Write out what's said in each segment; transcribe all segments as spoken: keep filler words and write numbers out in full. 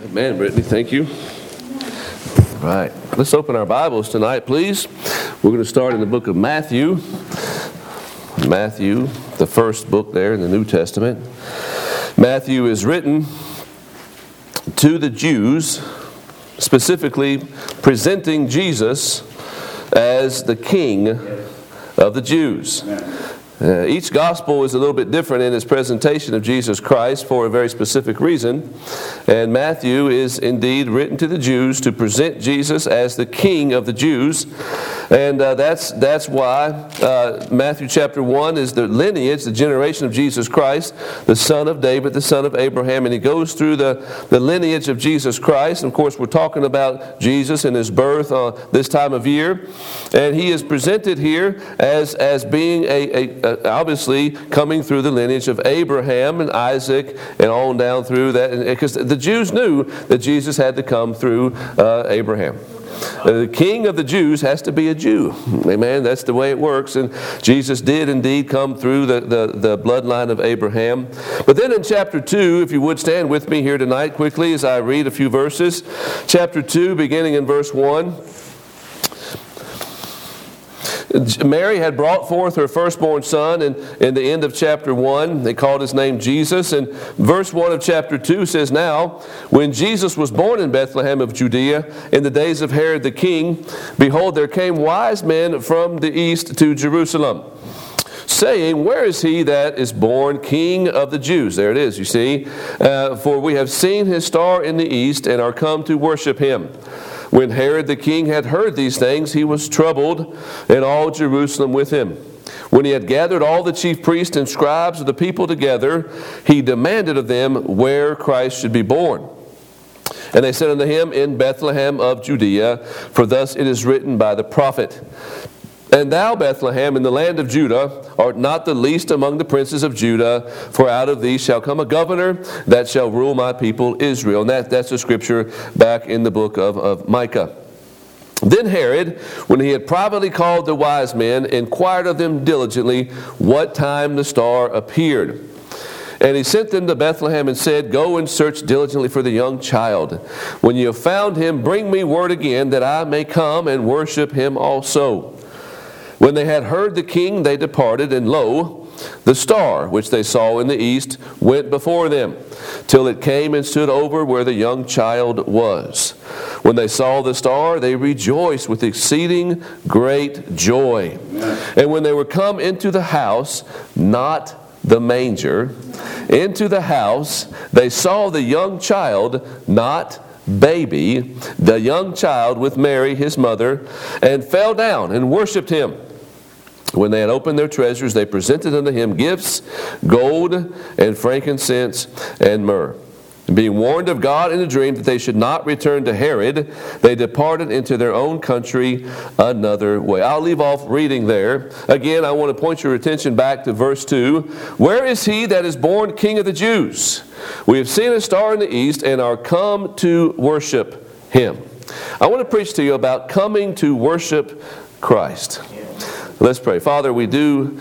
Amen, Brittany. Thank you. All right. Let's open our Bibles tonight, please. We're going to start in the book of Matthew. Matthew, the first book there in the New Testament. Matthew is written to the Jews, specifically presenting Jesus as the King of the Jews. Uh, each gospel is a little bit different in its presentation of Jesus Christ for a very specific reason. And Matthew is indeed written to the Jews to present Jesus as the King of the Jews. And uh, that's that's why uh, Matthew chapter one is the lineage, the generation of Jesus Christ, the son of David, the son of Abraham. And he goes through the, the lineage of Jesus Christ. And of course, we're talking about Jesus and his birth uh, this time of year. And he is presented here as, as being a, a obviously coming through the lineage of Abraham and Isaac and on down through that, because the Jews knew that Jesus had to come through uh, Abraham. Uh, the King of the Jews has to be a Jew. Amen. That's the way it works. And Jesus did indeed come through the, the, the bloodline of Abraham. But then in chapter two, if you would stand with me here tonight quickly as I read a few verses. Chapter two, beginning in verse one. Mary had brought forth her firstborn son, and in the end of chapter one, they called his name Jesus. And verse one of chapter two says, "Now, when Jesus was born in Bethlehem of Judea, in the days of Herod the king, behold, there came wise men from the east to Jerusalem, saying, Where is he that is born King of the Jews?" There it is, you see. Uh, "for we have seen his star in the east, and are come to worship him. When Herod the king had heard these things, he was troubled, and all Jerusalem with him. When he had gathered all the chief priests and scribes of the people together, he demanded of them where Christ should be born. And they said unto him, In Bethlehem of Judea, for thus it is written by the prophet, And thou, Bethlehem, in the land of Judah, art not the least among the princes of Judah, for out of thee shall come a governor that shall rule my people Israel." And that, that's a scripture back in the book of, of Micah. "Then Herod, when he had privately called the wise men, inquired of them diligently what time the star appeared. And he sent them to Bethlehem and said, Go and search diligently for the young child. When you have found him, bring me word again, that I may come and worship him also. When they had heard the king, they departed, and lo, the star which they saw in the east went before them, till it came and stood over where the young child was. When they saw the star, they rejoiced with exceeding great joy. And when they were come into the house, not the manger, into the house, they saw the young child, not baby, the young child with Mary his mother, and fell down and worshipped him. When they had opened their treasures, they presented unto him gifts, gold and frankincense and myrrh. And being warned of God in a dream that they should not return to Herod, they departed into their own country another way." I'll leave off reading there. Again, I want to point your attention back to verse two. "Where is he that is born King of the Jews? We have seen a star in the east, and are come to worship him." I want to preach to you about coming to worship Christ. Let's pray. Father, we do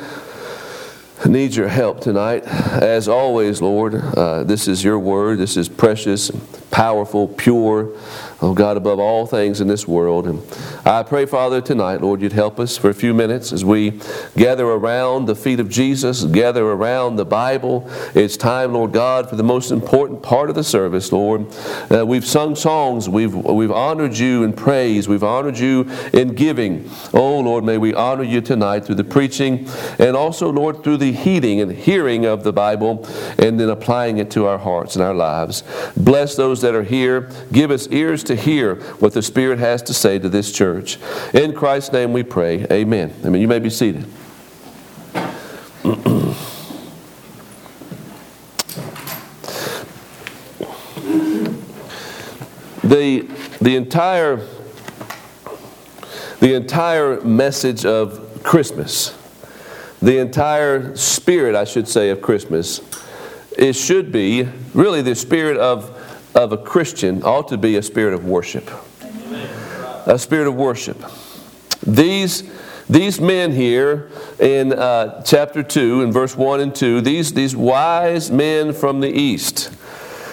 need your help tonight. As always, Lord, uh, this is your word. This is precious, powerful, pure, oh God, above all things in this world. And I pray, Father, tonight, Lord, you'd help us for a few minutes as we gather around the feet of Jesus, gather around the Bible. It's time, Lord God, for the most important part of the service, Lord. Uh, we've sung songs. We've, we've honored you in praise. We've honored you in giving. Oh, Lord, may we honor you tonight through the preaching, and also, Lord, through the heeding and hearing of the Bible, and then applying it to our hearts and our lives. Bless those that are here. Give us ears to hear what the Spirit has to say to this church. In Christ's name we pray. Amen. Amen. You may be seated. the the entire the entire message of Christmas, the entire spirit, I should say, of Christmas, it should be really the spirit of of a Christian ought to be a spirit of worship. A spirit of worship. These these men here in uh, chapter two, in verse one and two, these, these wise men from the east,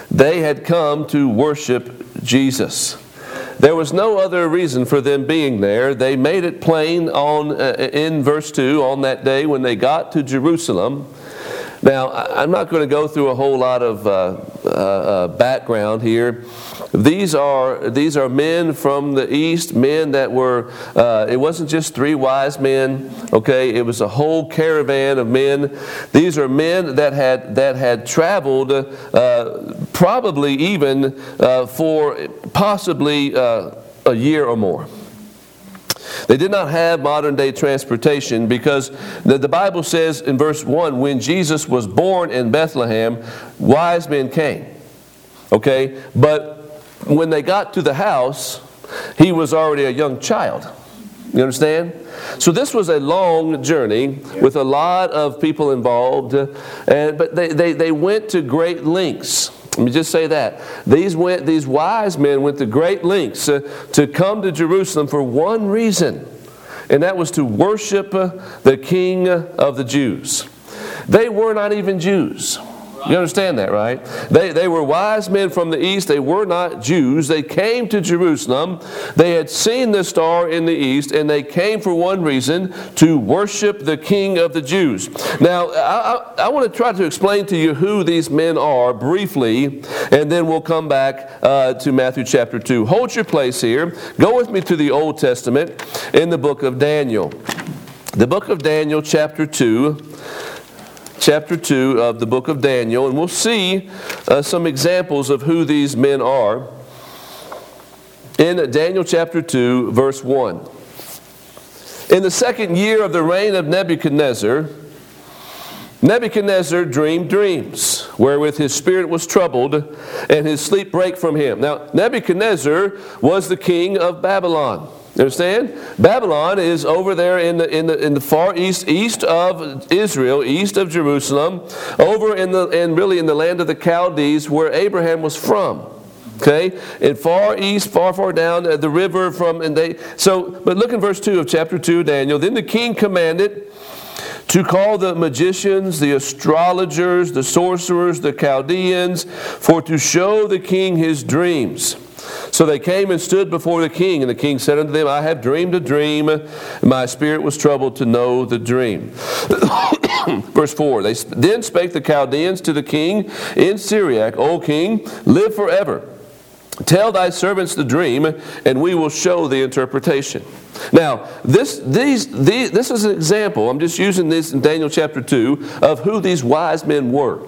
They had come to worship Jesus. There was no other reason for them being there. They made it plain on uh, in verse two, on that day when they got to Jerusalem. Now, I'm not going to go through a whole lot of uh, uh, uh, background here. These are these are men from the east, men that were, uh, it wasn't just three wise men, okay? It was a whole caravan of men. These are men that had that had traveled uh, probably even uh, for possibly uh, a year or more. They did not have modern day transportation because the, the Bible says in verse one, when Jesus was born in Bethlehem, wise men came. Okay? But when they got to the house, he was already a young child. You understand? So this was a long journey with a lot of people involved. And, but they, they, they went to great lengths. Let me just say that. These went. These wise men went to great lengths uh, to come to Jerusalem for one reason, and that was to worship uh, the King of the Jews. They were not even Jews. You understand that, right? They, they were wise men from the east. They were not Jews. They came to Jerusalem. They had seen the star in the east, and they came for one reason, to worship the King of the Jews. Now, I, I, I want to try to explain to you who these men are briefly, and then we'll come back uh, to Matthew chapter two. Hold your place here. Go with me to the Old Testament in the book of Daniel. The book of Daniel chapter two. Chapter two of the book of Daniel, and we'll see uh, some examples of who these men are in Daniel chapter two, verse one. In the second year of the reign of Nebuchadnezzar, Nebuchadnezzar dreamed dreams, wherewith his spirit was troubled, and his sleep brake from him. Now, Nebuchadnezzar was the king of Babylon. You understand? Babylon is over there in the in the in the far east, east of Israel, east of Jerusalem, over in the and really in the land of the Chaldees, where Abraham was from. Okay, in far east, far far down uh, the river from and they. So, but look in verse two of chapter two, Daniel. Then the king commanded to call the magicians, the astrologers, the sorcerers, the Chaldeans, for to show the king his dreams. So they came and stood before the king, and the king said unto them, I have dreamed a dream, and my spirit was troubled to know the dream. Verse four, they, then spake the Chaldeans to the king in Syriac, O king, live forever. Tell thy servants the dream, and we will show the interpretation. Now, this these, these this is an example, I'm just using this in Daniel chapter two, of who these wise men were.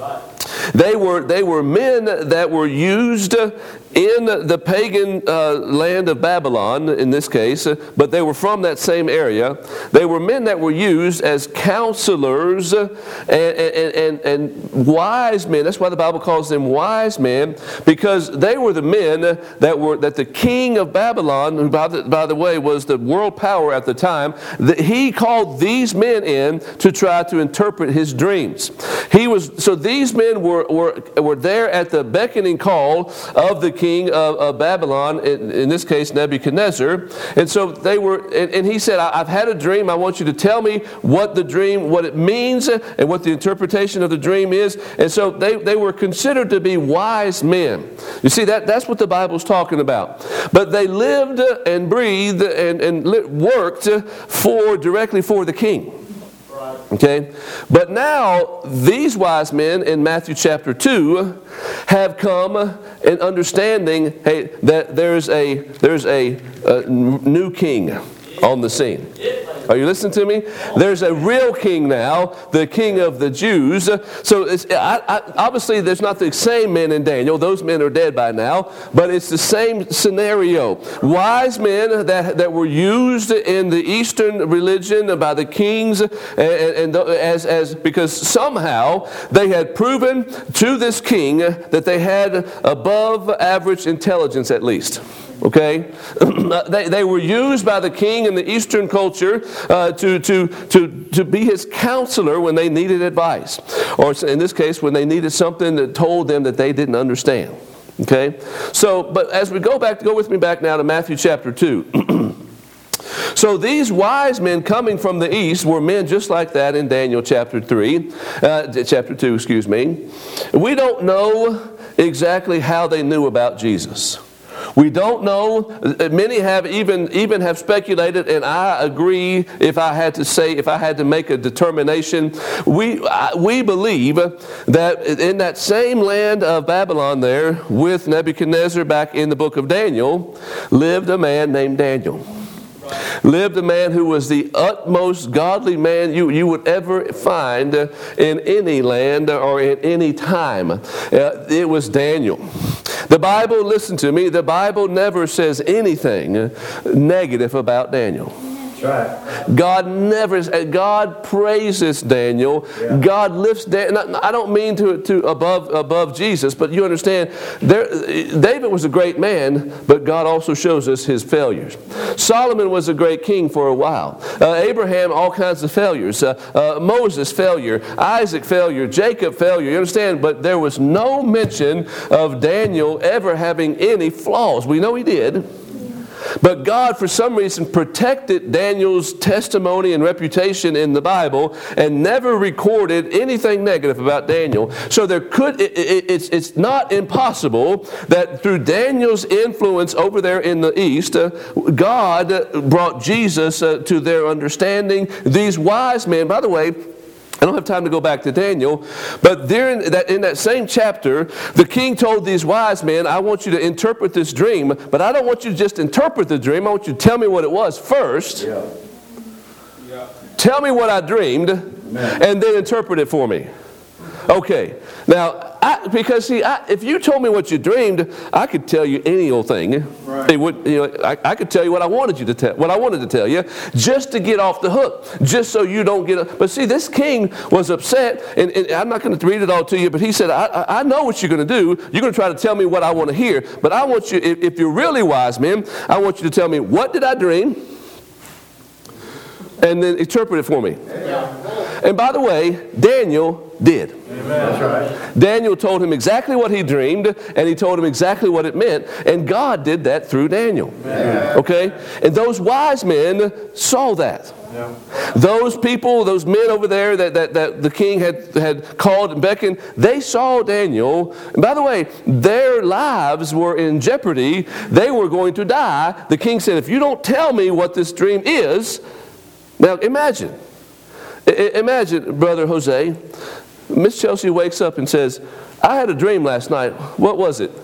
They were, they were men that were used in the pagan uh, land of Babylon, in this case, but they were from that same area. They were men that were used as counselors and, and, and, and wise men. That's why the Bible calls them wise men, because they were the men that were that the king of Babylon, who by the, by the way was the world power at the time, that he called these men in to try to interpret his dreams. He was so these men were were, were there at the beckoning call of the king of, of Babylon, in, in this case Nebuchadnezzar. And so they were, and, and he said, I've had a dream. I want you to tell me what the dream, what it means, and what the interpretation of the dream is. And so they, they were considered to be wise men. You see, that, that's what the Bible's talking about. But they lived and breathed and, and worked for directly for the king. Okay, but now these wise men in Matthew chapter two have come in understanding, hey, that there's a there's a, a new king on the scene. Are you listening to me? There's a real king now, the king of the Jews. So it's, I, I, obviously there's not the same men in Daniel. Those men are dead by now. But it's the same scenario. Wise men that, that were used in the Eastern religion by the kings, and, and as, as because somehow they had proven to this king that they had above average intelligence at least. Okay, they, they were used by the king in the Eastern culture uh, to, to, to, to be his counselor when they needed advice. Or in this case, when they needed something that told them that they didn't understand. Okay, so, but as we go back, go with me back now to Matthew chapter two. So these wise men coming from the east were men just like that in Daniel chapter three, uh, chapter two, excuse me. We don't know exactly how they knew about Jesus. We don't know. Many have even even have speculated, and I agree. If I had to say, if I had to make a determination, we we believe that in that same land of Babylon, there with Nebuchadnezzar, back in the book of Daniel, lived a man named Daniel. Lived a man who was the utmost godly man you, you would ever find in any land or in any time. Uh, it was Daniel. The Bible, listen to me, the Bible never says anything negative about Daniel. Right. God never, God praises Daniel. Yeah. God lifts Daniel. I don't mean to, to above above Jesus, but you understand, there, David was a great man, but God also shows us his failures. Solomon was a great king for a while. Uh, Abraham, all kinds of failures. Uh, uh, Moses, failure. Isaac, failure. Jacob, failure. You understand? But there was no mention of Daniel ever having any flaws. We know he did. But God, for some reason, protected Daniel's testimony and reputation in the Bible and never recorded anything negative about Daniel. So there could it, it, it's it's not impossible that through Daniel's influence over there in the East, uh, God brought Jesus uh, to their understanding. These wise men, by the way, I don't have time to go back to Daniel, but there in that, in that same chapter, the king told these wise men, I want you to interpret this dream, but I don't want you to just interpret the dream. I want you to tell me what it was first. Yeah. Yeah. Tell me what I dreamed, Man. and then interpret it for me. Okay. Now, I, because see, I, if you told me what you dreamed, I could tell you any old thing. Right. It would, you know, I, I could tell you what I wanted you to tell, what I wanted to tell you, just to get off the hook, just so you don't get. A, but see, this king was upset, and, and I'm not going to read it all to you. But he said, I, I know what you're going to do. You're going to try to tell me what I want to hear. But I want you, if, if you're really wise men, I want you to tell me, what did I dream? And then interpret it for me. Yeah. And by the way, Daniel did. Amen. That's right. Daniel told him exactly what he dreamed, and he told him exactly what it meant, and God did that through Daniel. Amen. Okay? And those wise men saw that. Yeah. Those people, those men over there that, that, that the king had, had called and beckoned, they saw Daniel. And by the way, their lives were in jeopardy. They were going to die. The king said, if you don't tell me what this dream is. Now imagine, imagine, Brother Jose, Miss Chelsea wakes up and says, I had a dream last night. What was it?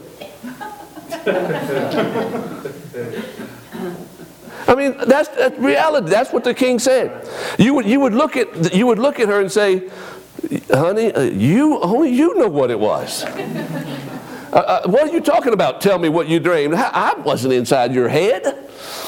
I mean, that's, that's reality. That's what the king said. You would, you would look at, you would look at her and say, honey, uh, you only you know what it was. Uh, uh, what are you talking about? Tell me what you dreamed. I wasn't inside your head.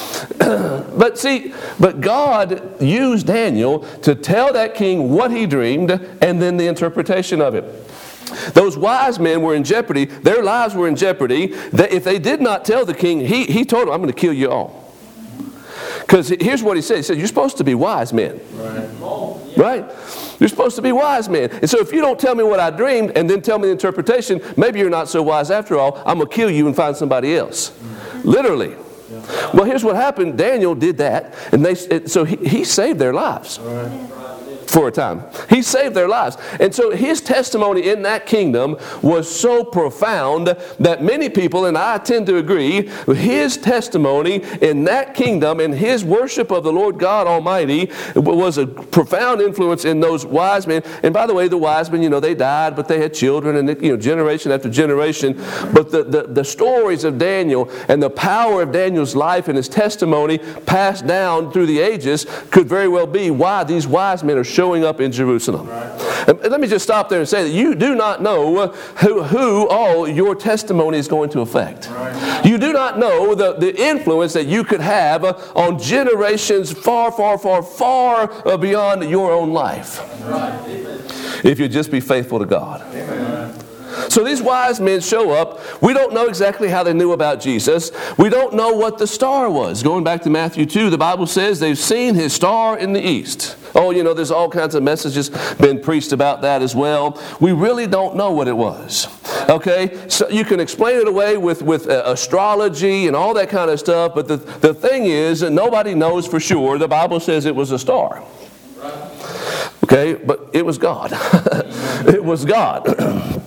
But see, but God used Daniel to tell that king what he dreamed and then the interpretation of it. Those wise men were in jeopardy. Their lives were in jeopardy. That if they did not tell the king, he, he told them, I'm going to kill you all. Because here's what he said. He said, you're supposed to be wise men. Right. Right? You're supposed to be wise men. And so if you don't tell me what I dreamed and then tell me the interpretation, maybe you're not so wise after all. I'm going to kill you and find somebody else. Literally. Yeah. Well, here's what happened. Daniel did that, and they so he, he saved their lives. Right. For a time. He saved their lives. And so his testimony in that kingdom was so profound that many people, and I tend to agree, his testimony in that kingdom and his worship of the Lord God Almighty was a profound influence in those wise men. And by the way, the wise men, you know, they died, but they had children, and you know, generation after generation. But the, the, the stories of Daniel and the power of Daniel's life and his testimony passed down through the ages could very well be why these wise men are showing up in Jerusalem. Right. And let me just stop there and say that you do not know who, who all your testimony is going to affect. Right. You do not know the, the influence that you could have on generations far, far, far, far beyond your own life. Right. If you just be faithful to God. Amen. So these wise men show up. We don't know exactly how they knew about Jesus. We don't know what the star was. Going back to Matthew two, the Bible says they've seen his star in the east. Oh, you know, there's all kinds of messages been preached about that as well. We really don't know what it was. Okay? So you can explain it away with, with uh, astrology and all that kind of stuff, but the, the thing is that nobody knows for sure. The Bible says it was a star. Okay? But it was God. It was God.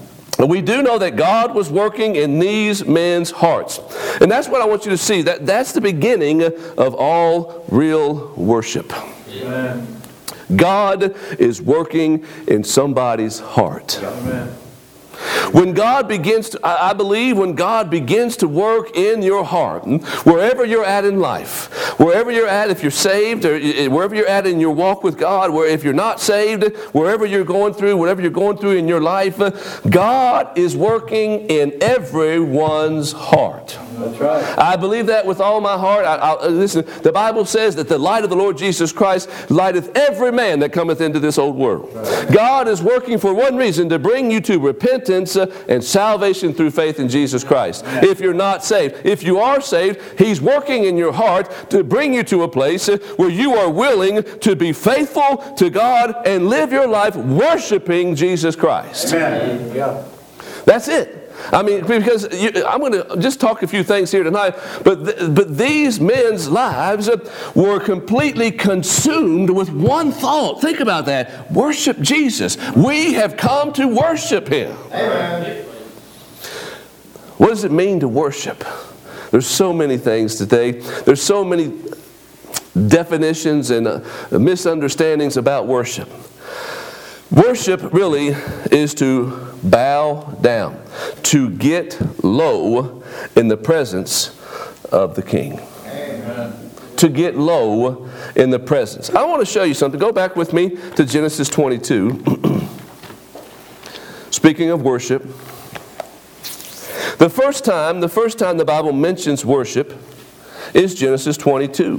And we do know that God was working in these men's hearts. And that's what I want you to see. That, that's the beginning of all real worship. Amen. God is working in somebody's heart. Amen. When God begins to, I believe when God begins to work in your heart, wherever you're at in life, wherever you're at, if you're saved, or wherever you're at in your walk with God, where if you're not saved, wherever you're going through, whatever you're going through in your life, God is working in everyone's heart. That's right. I believe that with all my heart. I, I, listen, the Bible says that the light of the Lord Jesus Christ lighteth every man that cometh into this old world. Right. God is working for one reason, to bring you to repentance and salvation through faith in Jesus Christ. Yes. If you're not saved. If you are saved, He's working in your heart to bring you to a place where you are willing to be faithful to God and live your life worshiping Jesus Christ. Amen. Yeah. That's it. I mean, because you, I'm going to just talk a few things here tonight, but th- but these men's lives were completely consumed with one thought. Think about that. Worship Jesus. We have come to worship Him. Amen. What does it mean to worship? There's so many things today. There's so many definitions and uh, misunderstandings about worship. Worship really is to bow down, to get low in the presence of the King. Amen. To get low in the presence. I want to show you something. Go back with me to Genesis twenty-two. Speaking of worship, the first time, the first time the Bible mentions worship is Genesis twenty-two.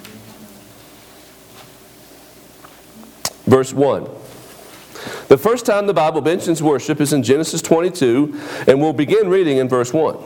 Verse one. The first time the Bible mentions worship is in Genesis twenty-two, and we'll begin reading in verse one.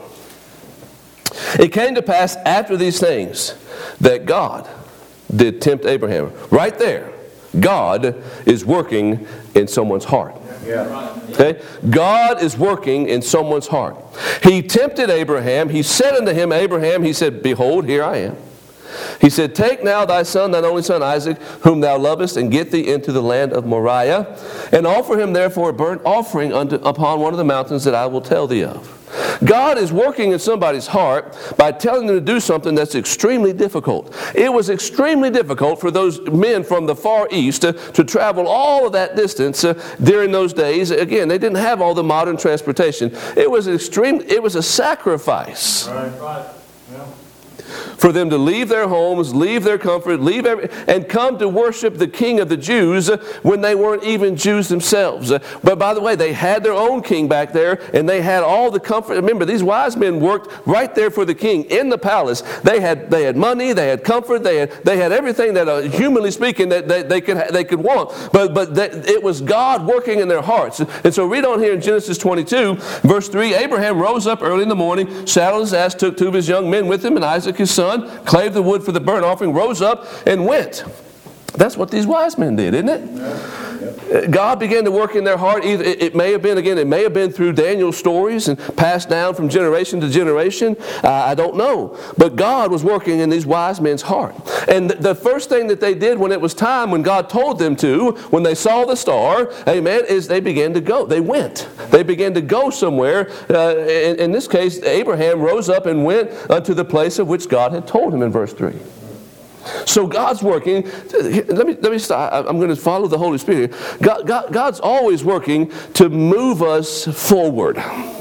It came to pass after these things that God did tempt Abraham. Right there, God is working in someone's heart. Okay? God is working in someone's heart. He tempted Abraham. He said unto him, Abraham, he said, Behold, here I am. He said, Take now thy son, thine only son Isaac, whom thou lovest, and get thee into the land of Moriah, and offer him therefore a burnt offering unto, upon one of the mountains that I will tell thee of. God is working in somebody's heart by telling them to do something that's extremely difficult. It was extremely difficult for those men from the far east uh, to travel all of that distance uh, during those days. Again, they didn't have all the modern transportation. It was extreme. It was a sacrifice. Right. Right. Yeah. For them to leave their homes, leave their comfort, leave every, and come to worship the King of the Jews when they weren't even Jews themselves. But by the way, they had their own king back there, and they had all the comfort. Remember, these wise men worked right there for the king in the palace. They had they had money, they had comfort, they had they had everything that, uh, humanly speaking, that they, they could they could want. But but they, it was God working in their hearts. And so read on here in Genesis twenty-two, verse three. Abraham rose up early in the morning, saddled his ass, took two of his young men with him, and Isaac his son, clave the wood for the burnt offering, rose up and went. That's what these wise men did, isn't it? Yeah. God began to work in their heart. Either it may have been, again, it may have been through Daniel's stories and passed down from generation to generation. Uh, I don't know. But God was working in these wise men's heart. And the first thing that they did when it was time, when God told them to, when they saw the star, amen, is they began to go. They went. They began to go somewhere. Uh, in, in this case, Abraham rose up and went unto the place of which God had told him in verse three. So God's working. Let me let me start. I'm going to follow the Holy Spirit. God, God, God's always working to move us forward.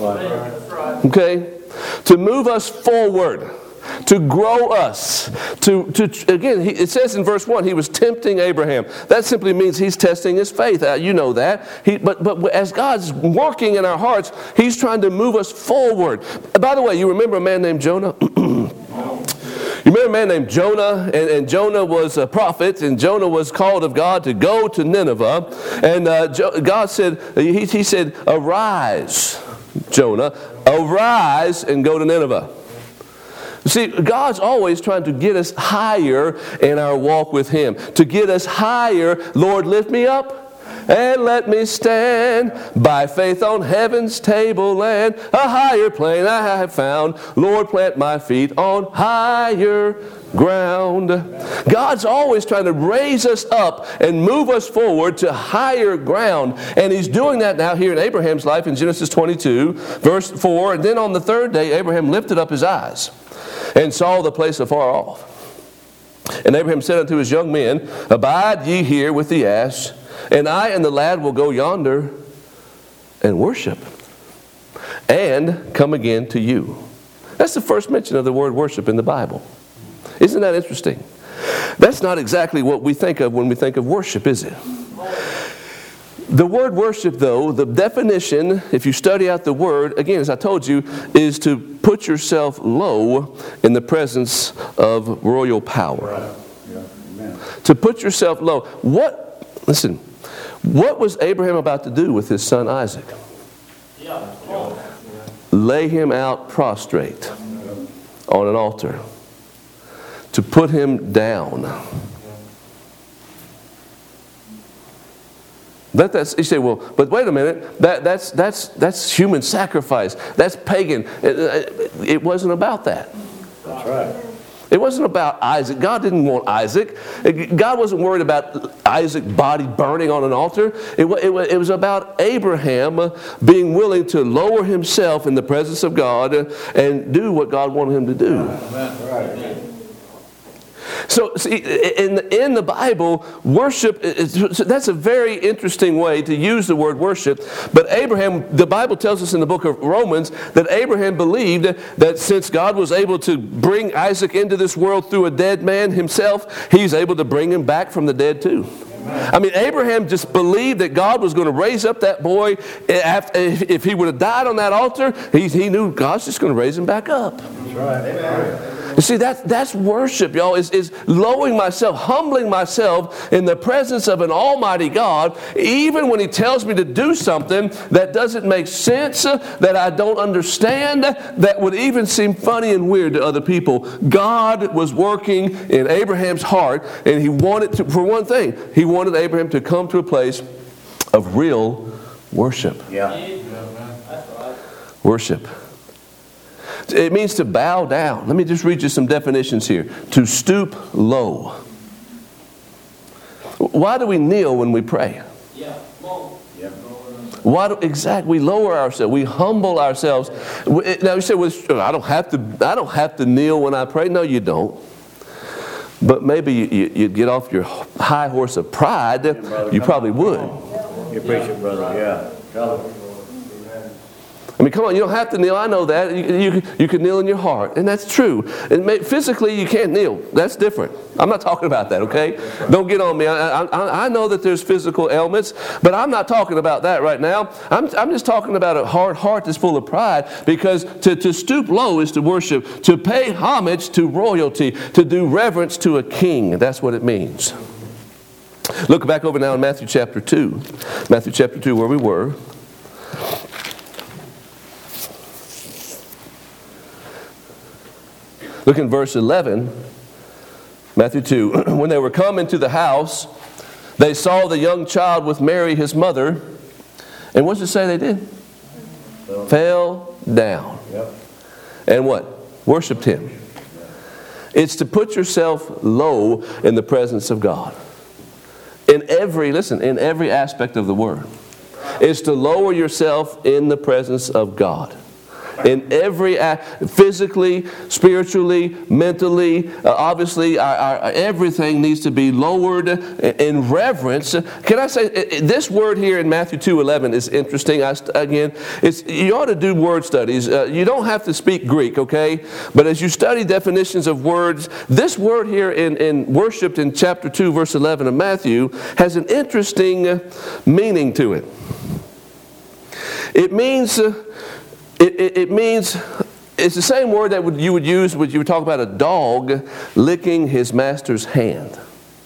Okay, to move us forward, to grow us. To to again, he, it says in verse one, he was tempting Abraham. That simply means he's testing his faith. Uh, you know that. He, but but as God's working in our hearts, He's trying to move us forward. By the way, you remember a man named Jonah? You remember a man named Jonah, and, and Jonah was a prophet, and Jonah was called of God to go to Nineveh. And uh, jo- God said, he, he said, arise, Jonah, arise and go to Nineveh. See, God's always trying to get us higher in our walk with Him. To get us higher, Lord, lift me up. and let me stand by faith on heaven's tableland. A higher plane I have found. Lord, plant my feet on higher ground. God's always trying to raise us up and move us forward to higher ground. And He's doing that now here in Abraham's life in Genesis twenty-two, verse four. And then on the third day, Abraham lifted up his eyes and saw the place afar off. And Abraham said unto his young men, Abide ye here with the ass, and I and the lad will go yonder and worship, and come again to you. That's the first mention of the word worship in the Bible. Isn't that interesting? That's not exactly what we think of when we think of worship, is it? The word worship, though, the definition, if you study out the word, again, as I told you, is to put yourself low in the presence of royal power. Right. Yeah. Amen. To put yourself low. What, listen, what was Abraham about to do with his son Isaac? Yeah. Lay him out prostrate on an altar. To put him down. That, that's, you say, well, but wait a minute, that, that's, that's, that's human sacrifice. That's pagan. It, it wasn't about that. That's right. It wasn't about Isaac. God didn't want Isaac. God wasn't worried about Isaac's body burning on an altar. It, it, it was about Abraham being willing to lower himself in the presence of God and do what God wanted him to do. That's right. So, see, in, in the Bible, worship, is, that's a very interesting way to use the word worship. But Abraham, the Bible tells us in the book of Romans that Abraham believed that since God was able to bring Isaac into this world through a dead man himself, He's able to bring him back from the dead too. I mean, Abraham just believed that God was going to raise up that boy. If he would have died on that altar, he, he knew God's just going to raise him back up. That's right. Amen. You see, that, that's worship, y'all, is, is lowering myself, humbling myself in the presence of an almighty God, even when He tells me to do something that doesn't make sense, that I don't understand, that would even seem funny and weird to other people. God was working in Abraham's heart, and He wanted to, for one thing, He wanted Abraham to come to a place of real worship. Yeah. Worship. It means to bow down. Let me just read you some definitions here. To stoop low. Why do we kneel when we pray? Yeah. Yeah. Why do, exactly, we lower ourselves. We humble ourselves. Now you say, well, I don't have to. I don't have to kneel when I pray. No, you don't. But maybe you, you, you get off your high horse of pride. Brother, you probably would. You preach it, brother. Yeah. Tell it. I mean, come on, you don't have to kneel. I know that. You, you, you can kneel in your heart. And that's true. And may, physically, you can't kneel. That's different. I'm not talking about that, okay? Don't get on me. I, I, I know that there's physical ailments, but I'm not talking about that right now. I'm, I'm just talking about a hard heart that's full of pride, because to, to stoop low is to worship, to pay homage to royalty, to do reverence to a king. That's what it means. Look back over now in Matthew chapter two. Matthew chapter two, where we were. Look in verse eleven, Matthew two. When they were come into the house, they saw the young child with Mary his mother. And what does it say they did? Fell, Fell down. Yep. And what? Worshipped Him. It's to put yourself low in the presence of God. In every, listen, in every aspect of the word. It's to lower yourself in the presence of God. In every, physically, spiritually, mentally, uh, obviously, our, our, everything needs to be lowered in reverence. Can I say, this word here in Matthew two eleven is interesting. I, again, it's, you ought to do word studies. Uh, you don't have to speak Greek, okay? But as you study definitions of words, this word here in, in worshipped in chapter two, verse eleven of Matthew, has an interesting meaning to it. It means... Uh, It, it, it means, it's the same word that would, you would use when you would talk about a dog licking his master's hand.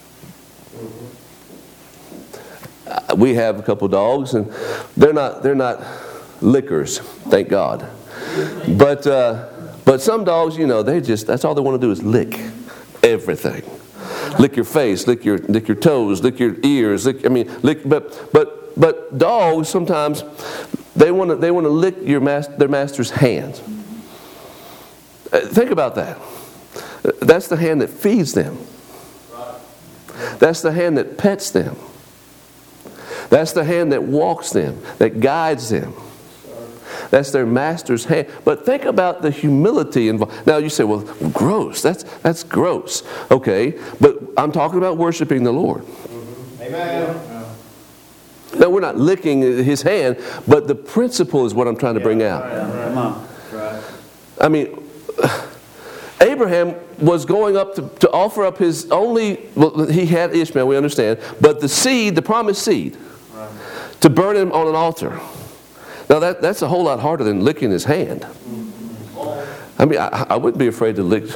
Uh, we have a couple dogs, and they're not they're not lickers, thank God. But uh, but some dogs, you know, they just, that's all they want to do is lick everything. lick your face, lick your lick your toes, lick your ears. Lick, I mean, lick. But but but dogs sometimes they want to they want to lick your mas- their master's hands. Uh, think about that. Uh, that's the hand that feeds them. That's the hand that pets them. That's the hand that walks them, that guides them. That's their master's hand. But think about the humility involved. Now you say, well, gross. That's that's gross. Okay, but I'm talking about worshiping the Lord. Amen. Now we're not licking his hand, but the principle is what I'm trying to bring out. Come on. I mean, Abraham was going up to, to offer up his only, well, he had Ishmael, we understand, but the seed, the promised seed, to burn him on an altar. Now that, that's a whole lot harder than licking his hand. I mean, I, I wouldn't be afraid to lick.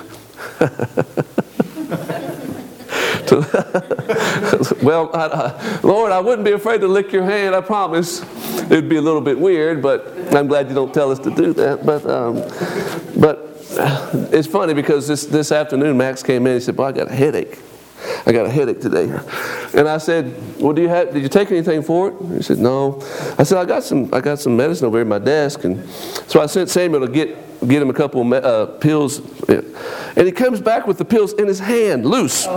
to, well, I, I, Lord, I wouldn't be afraid to lick your hand, I promise. It'd be a little bit weird, but I'm glad you don't tell us to do that. But, um, but it's funny because this, this afternoon Max came in and he said, "Boy, I got a headache. I got a headache today." And I said, "Well, do you have? Did you take anything for it?" He said, "No." I said, "I got some. I got some medicine over here at my desk." And so I sent Samuel to get get him a couple of uh, pills. And he comes back with the pills in his hand, loose.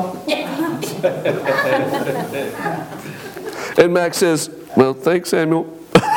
And Max says, "Well, thanks, Samuel."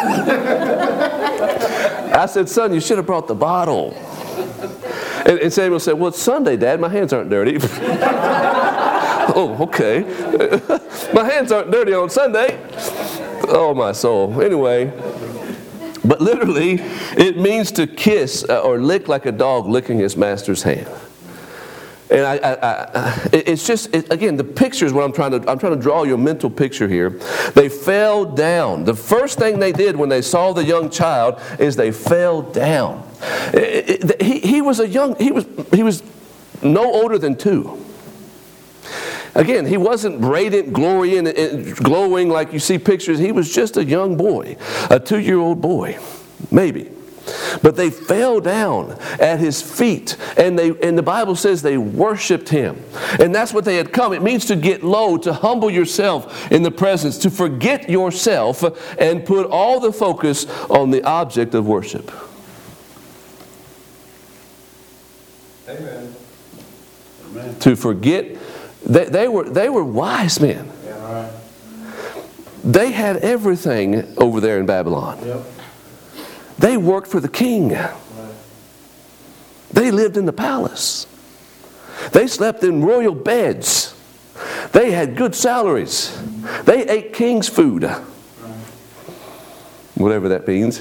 I said, "Son, you should have brought the bottle." And, and Samuel said, "Well, it's Sunday, Dad. My hands aren't dirty." Oh, okay. My hands aren't dirty on Sunday. Oh, my soul. Anyway, but literally, it means to kiss or lick like a dog licking his master's hand. And I, I, I, it's just, it, again, the picture is what I'm trying to, I'm trying to draw you a mental picture here. They fell down. The first thing they did when they saw the young child is they fell down. It, it, he, he was a young, he was, he was no older than two. Again, he wasn't radiant, glowing, glowing like you see pictures. He was just a young boy, a two-year-old boy, maybe. But they fell down at his feet, and they and the Bible says they worshiped him. And that's what they had come. It means to get low, to humble yourself in the presence, to forget yourself and put all the focus on the object of worship. Amen. Amen. To forget, they, they were they were wise men. Yeah, right. They had everything over there in Babylon. Yep. They worked for the king. Right. They lived in the palace. They slept in royal beds. They had good salaries. They ate king's food. Right. Whatever that means.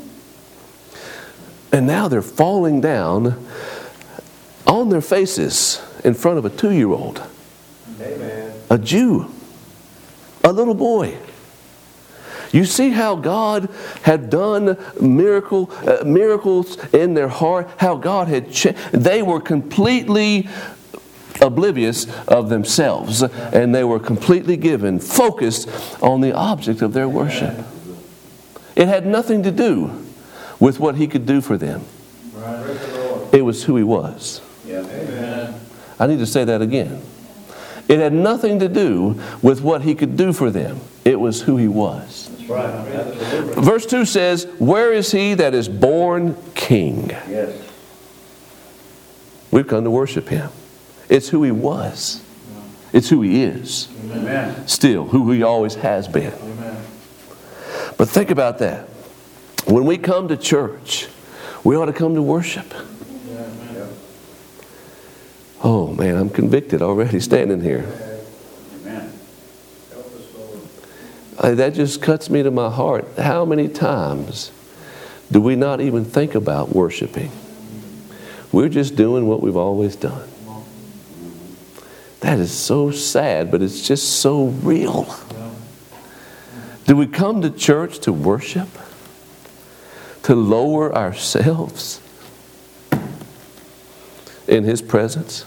And now they're falling down on their faces in front of a two-year-old. Amen. A Jew. A little boy. You see how God had done miracle, uh, miracles in their heart, how God had changed. They were completely oblivious of themselves, and they were completely given, focused on the object of their worship. It had nothing to do with what he could do for them. It was who he was. Amen. I need to say that again. It had nothing to do with what he could do for them. It was who he was. Right. Verse two says, "Where is he that is born king?" Yes. We've come to worship him. It's who he was. It's who he is. Amen. Still, who he always has been. Amen. But think about that. When we come to church, we ought to come to worship. Yeah. Oh man, I'm convicted already standing here. Amen. Help us, Lord. Uh, that just cuts me to my heart. How many times do we not even think about worshiping? We're just doing what we've always done. That is so sad, but it's just so real. Do we come to church to worship? To lower ourselves in his presence?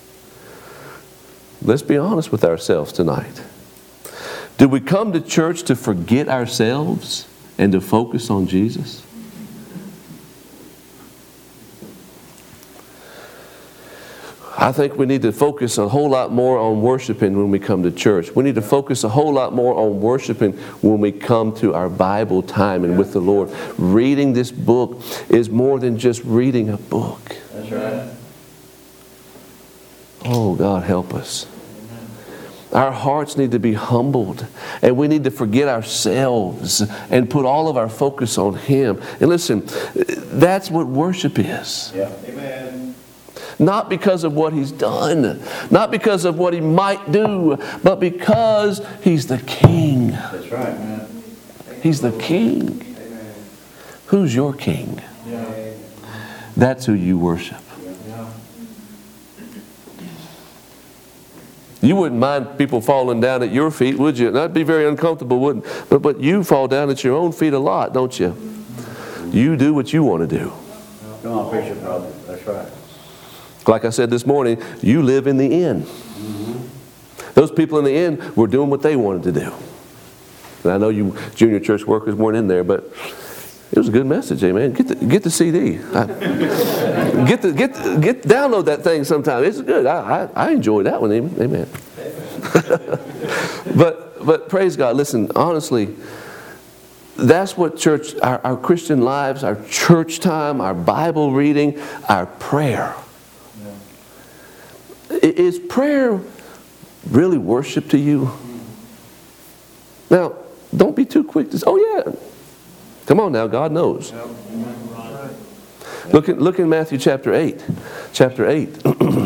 Let's be honest with ourselves tonight. Do we come to church to forget ourselves and to focus on Jesus? I think we need to focus a whole lot more on worshiping when we come to church. We need to focus a whole lot more on worshiping when we come to our Bible time and with the Lord. Reading this book is more than just reading a book. That's right. Oh, God, help us. Our hearts need to be humbled, and we need to forget ourselves and put all of our focus on Him. And listen, that's what worship is. Yeah. Amen. Not because of what He's done, not because of what He might do, but because He's the King. That's right, man. He's the King. Amen. Who's your King? Yeah. That's who you worship. Yeah. You wouldn't mind people falling down at your feet, would you? That'd be very uncomfortable, wouldn't it? But, but you fall down at your own feet a lot, don't you? You do what you want to do. Come on, preach it, brother. That's right. Like I said this morning, you live in the inn. Mm-hmm. Those people in the inn were doing what they wanted to do. And I know you junior church workers weren't in there, but it was a good message, amen. Get the, get the C D. I, get the get get download that thing sometime. It's good. I I, I enjoyed that one, amen. but but praise God. Listen, honestly, that's what church, our, our Christian lives, our church time, our Bible reading, our prayer. Is prayer really worship to you? Now, don't be too quick to say, oh yeah. Come on now, God knows. Look at, look in Matthew chapter eight. Chapter eight.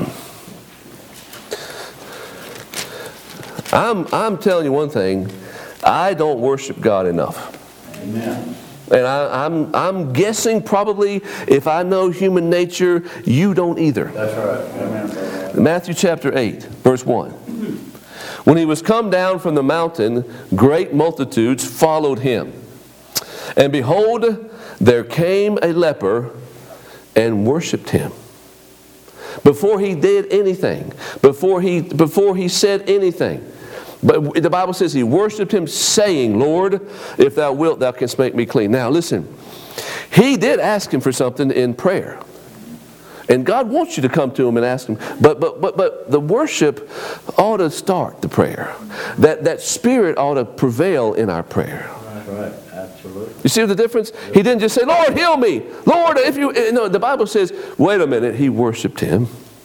I'm, I'm telling you one thing. I don't worship God enough. Amen. And I, I'm, I'm guessing probably if I know human nature, you don't either. That's right. Amen. Matthew chapter eight, verse one. When he was come down from the mountain, great multitudes followed him. And behold, there came a leper and worshipped him. Before he did anything, before he, before he said anything. But the Bible says he worshipped him, saying, Lord, if thou wilt, thou canst make me clean. Now listen, he did ask him for something in prayer. And God wants you to come to Him and ask Him. But but but but the worship ought to start the prayer. That that spirit ought to prevail in our prayer. That's right. Absolutely. You see the difference? He didn't just say, Lord, heal me. Lord, if you... No, the Bible says, wait a minute. He worshiped Him.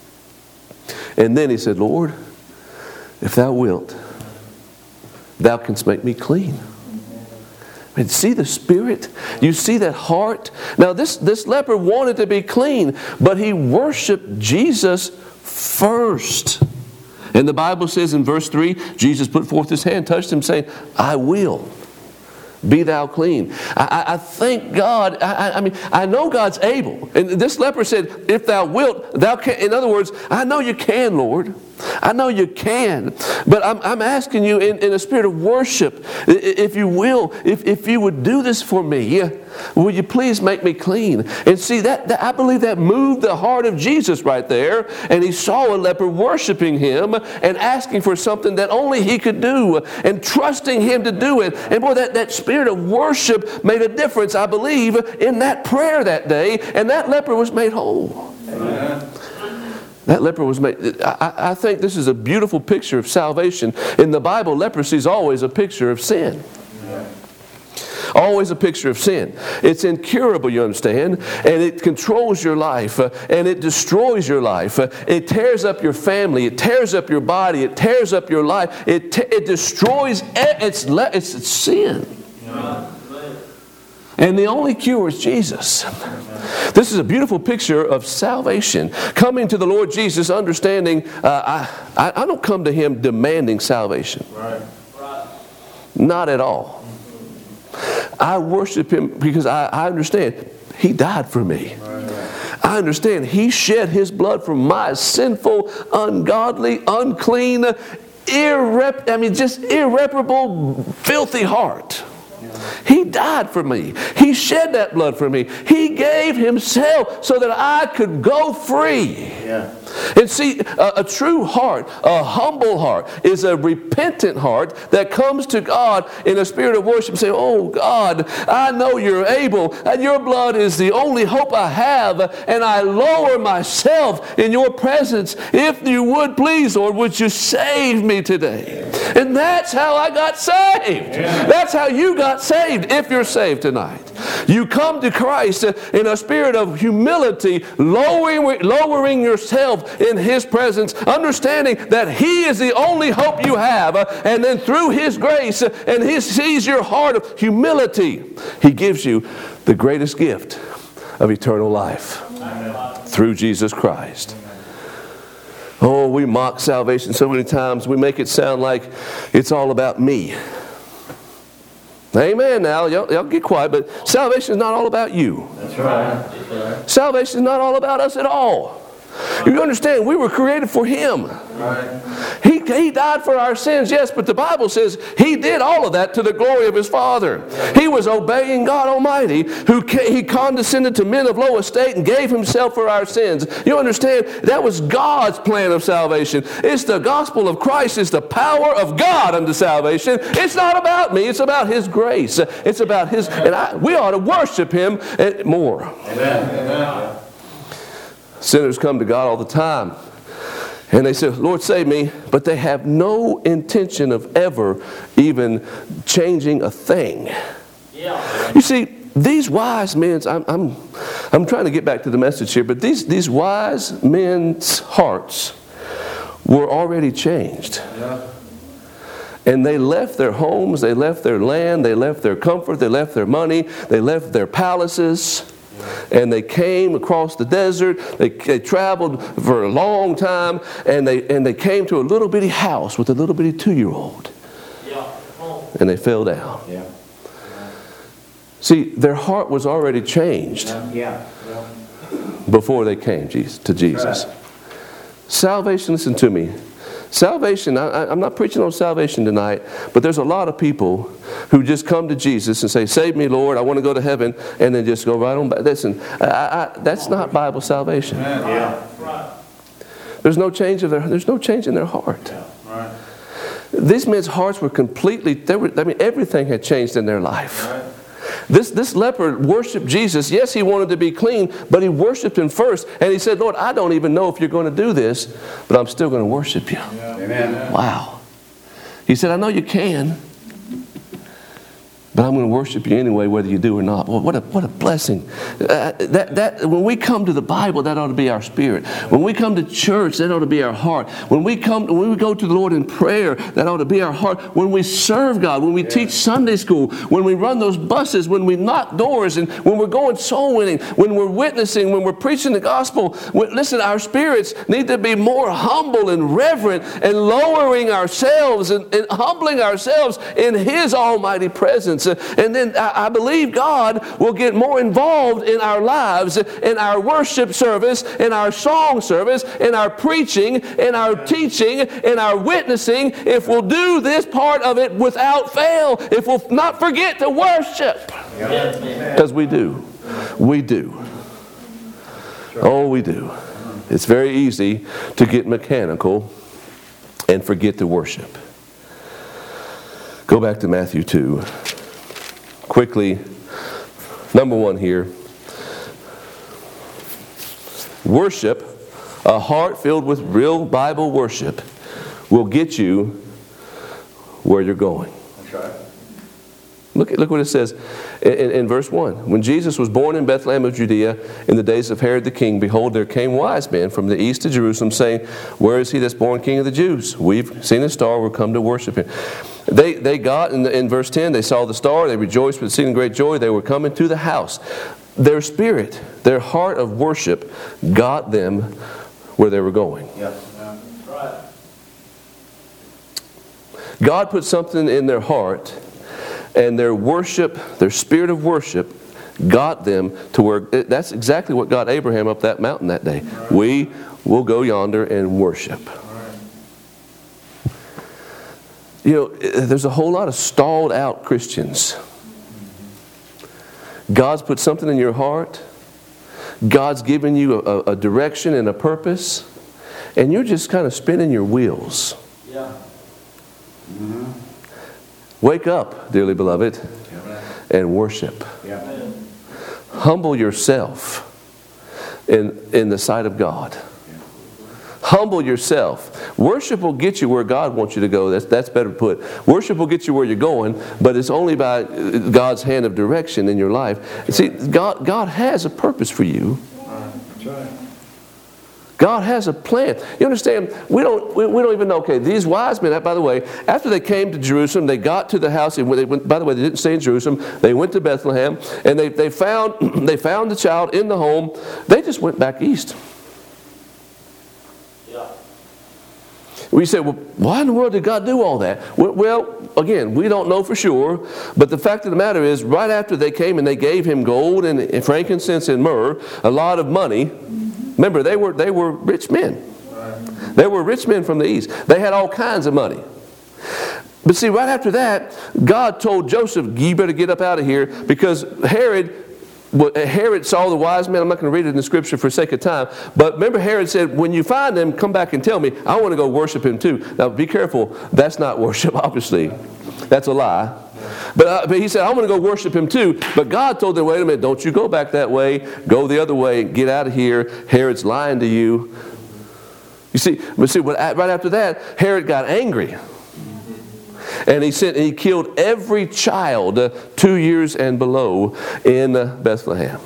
And then he said, Lord, if thou wilt, thou canst make me clean. And see the spirit? You see that heart? Now this, this leper wanted to be clean, but he worshiped Jesus first. And the Bible says in verse three, Jesus put forth his hand, touched him, saying, I will. Be thou clean. I, I thank God. I, I mean, I know God's able. And this leper said, if thou wilt, thou can. In other words, I know you can, Lord. I know you can. But I'm, I'm asking you in, in a spirit of worship, if you will, if, if you would do this for me, will you please make me clean? And see, that, that I believe that moved the heart of Jesus right there. And he saw a leper worshiping him and asking for something that only he could do and trusting him to do it. And boy, that, that spirit of worship made a difference, I believe, in that prayer that day. And that leper was made whole. Amen. That leper was made. I, I think this is a beautiful picture of salvation. In the Bible, leprosy is always a picture of sin. Yeah. Always a picture of sin. It's incurable, you understand, and it controls your life, uh, and it destroys your life. Uh, it tears up your family. It tears up your body. It tears up your life. It te- it destroys. It's le- it's, it's sin. Yeah. And the only cure is Jesus. This is a beautiful picture of salvation. Coming to the Lord Jesus, understanding, uh, I, I don't come to Him demanding salvation. Right. Not at all. I worship Him because I, I understand He died for me. I understand He shed His blood for my sinful, ungodly, unclean, irrep- I mean just irreparable, filthy heart. He died for me. He shed that blood for me. He gave himself so that I could go free. Yeah. And see, a, a true heart, a humble heart, is a repentant heart that comes to God in a spirit of worship and say, oh God, I know you're able and your blood is the only hope I have, and I lower myself in your presence. If you would please, Lord, would you save me today? And that's how I got saved. Yeah. That's how you got saved if you're saved tonight. You come to Christ in a spirit of humility, lowering, lowering yourself in His presence, understanding that He is the only hope you have, and then through His grace and He sees your heart of humility, He gives you the greatest gift of eternal life. Amen. Through Jesus Christ. Oh, we mock salvation so many times. We make it sound like it's all about me. Amen now. Y'all, y'all get quiet, but salvation is not all about you. That's right. That's right. Salvation is not all about us at all. You understand, we were created for Him. Right. He, he died for our sins, yes, but the Bible says He did all of that to the glory of His Father. He was obeying God Almighty, who He condescended to men of low estate and gave Himself for our sins. You understand, that was God's plan of salvation. It's the gospel of Christ. It's the power of God unto salvation. It's not about me. It's about His grace. It's about His, and I, we ought to worship Him more. Amen. Amen. Sinners come to God all the time. And they say, Lord, save me. But they have no intention of ever even changing a thing. Yeah. You see, these wise men, I'm, I'm, I'm trying to get back to the message here, but these, these wise men's hearts were already changed. Yeah. And they left their homes, they left their land, they left their comfort, they left their money, they left their palaces. And they came across the desert. They, they traveled for a long time, and they and they came to a little bitty house with a little bitty two-year-old. Yeah. And they fell down. Yeah. See, their heart was already changed. Yeah. Yeah. Before they came to Jesus. Right. Salvation, listen to me. Salvation, I, I'm not preaching on salvation tonight, but there's a lot of people who just come to Jesus and say, save me, Lord, I want to go to heaven, and then just go right on back. Listen, I, I, that's not Bible salvation. Yeah. There's no change of their, there's no change in their heart. Yeah. Right. These men's hearts were completely, they were, I mean, everything had changed in their life. Right. This, this leper worshiped Jesus. Yes, he wanted to be clean, but he worshiped Him first. And he said, Lord, I don't even know if you're going to do this, but I'm still going to worship you. Yeah. Amen. Wow. He said, I know you can, but I'm going to worship you anyway, whether you do or not. Well, what a what a blessing! Uh, that that when we come to the Bible, that ought to be our spirit. When we come to church, that ought to be our heart. When we come, when we go to the Lord in prayer, that ought to be our heart. When we serve God, when we yeah. teach Sunday school, when we run those buses, when we knock doors, and when we're going soul winning, when we're witnessing, when we're preaching the gospel. When, listen, our spirits need to be more humble and reverent, and lowering ourselves and, and humbling ourselves in His almighty presence. And then I believe God will get more involved in our lives, in our worship service, in our song service, in our preaching, in our teaching, in our witnessing, if we'll do this part of it without fail, if we'll not forget to worship. Because we do. We do. Oh, we do. It's very easy to get mechanical and forget to worship. Go back to Matthew two. Quickly, number one here. Worship, a heart filled with real Bible worship, will get you where you're going. That's right. Look, look what it says in, in verse one. When Jesus was born in Bethlehem of Judea in the days of Herod the king, behold, there came wise men from the east to Jerusalem, saying, where is he that's born King of the Jews? We've seen his star, we're come to worship him. They they got, in, the, in verse ten, they saw the star, they rejoiced with exceeding great joy, they were coming to the house. Their spirit, their heart of worship got them where they were going. Yeah. Yeah. Right. God put something in their heart, and their worship, their spirit of worship, got them to where, that's exactly what got Abraham up that mountain that day. Right. We will go yonder and worship. You know, there's a whole lot of stalled out Christians God's put something in your heart. God's given you a, a direction and a purpose. And you're just kind of spinning your wheels. Yeah. Mm-hmm. Wake up, dearly beloved, and worship. Yeah. Humble yourself in, in the sight of God. Humble yourself. Worship will get you where God wants you to go. That's, that's better put. Worship will get you where you're going, but it's only by God's hand of direction in your life. See, God, God has a purpose for you. That's right. God has a plan. You understand? We don't, we, we don't even know. Okay, these wise men, by the way, after they came to Jerusalem, they got to the house. And they went, by the way, they didn't stay in Jerusalem. They went to Bethlehem, and they, they, found, they found the child in the home. They just went back east. We say, well, why in the world did God do all that? Well, again, we don't know for sure. But the fact of the matter is, right after they came and they gave him gold and frankincense and myrrh, a lot of money. Remember, they were, they were rich men. They were rich men from the east. They had all kinds of money. But see, right after that, God told Joseph, you better get up out of here, because Herod... Well, Herod saw the wise men. I'm not going to read it in the scripture for sake of time. But remember, Herod said, when you find them, come back and tell me. I want to go worship him too. Now, be careful. That's not worship, obviously. That's a lie. But, uh, but he said, I want to go worship him too. But God told them, wait a minute, don't you go back that way. Go the other way. Get out of here. Herod's lying to you. You see, but see, right after that, Herod got angry. And he sent, and he killed every child uh, two years and below in uh, Bethlehem.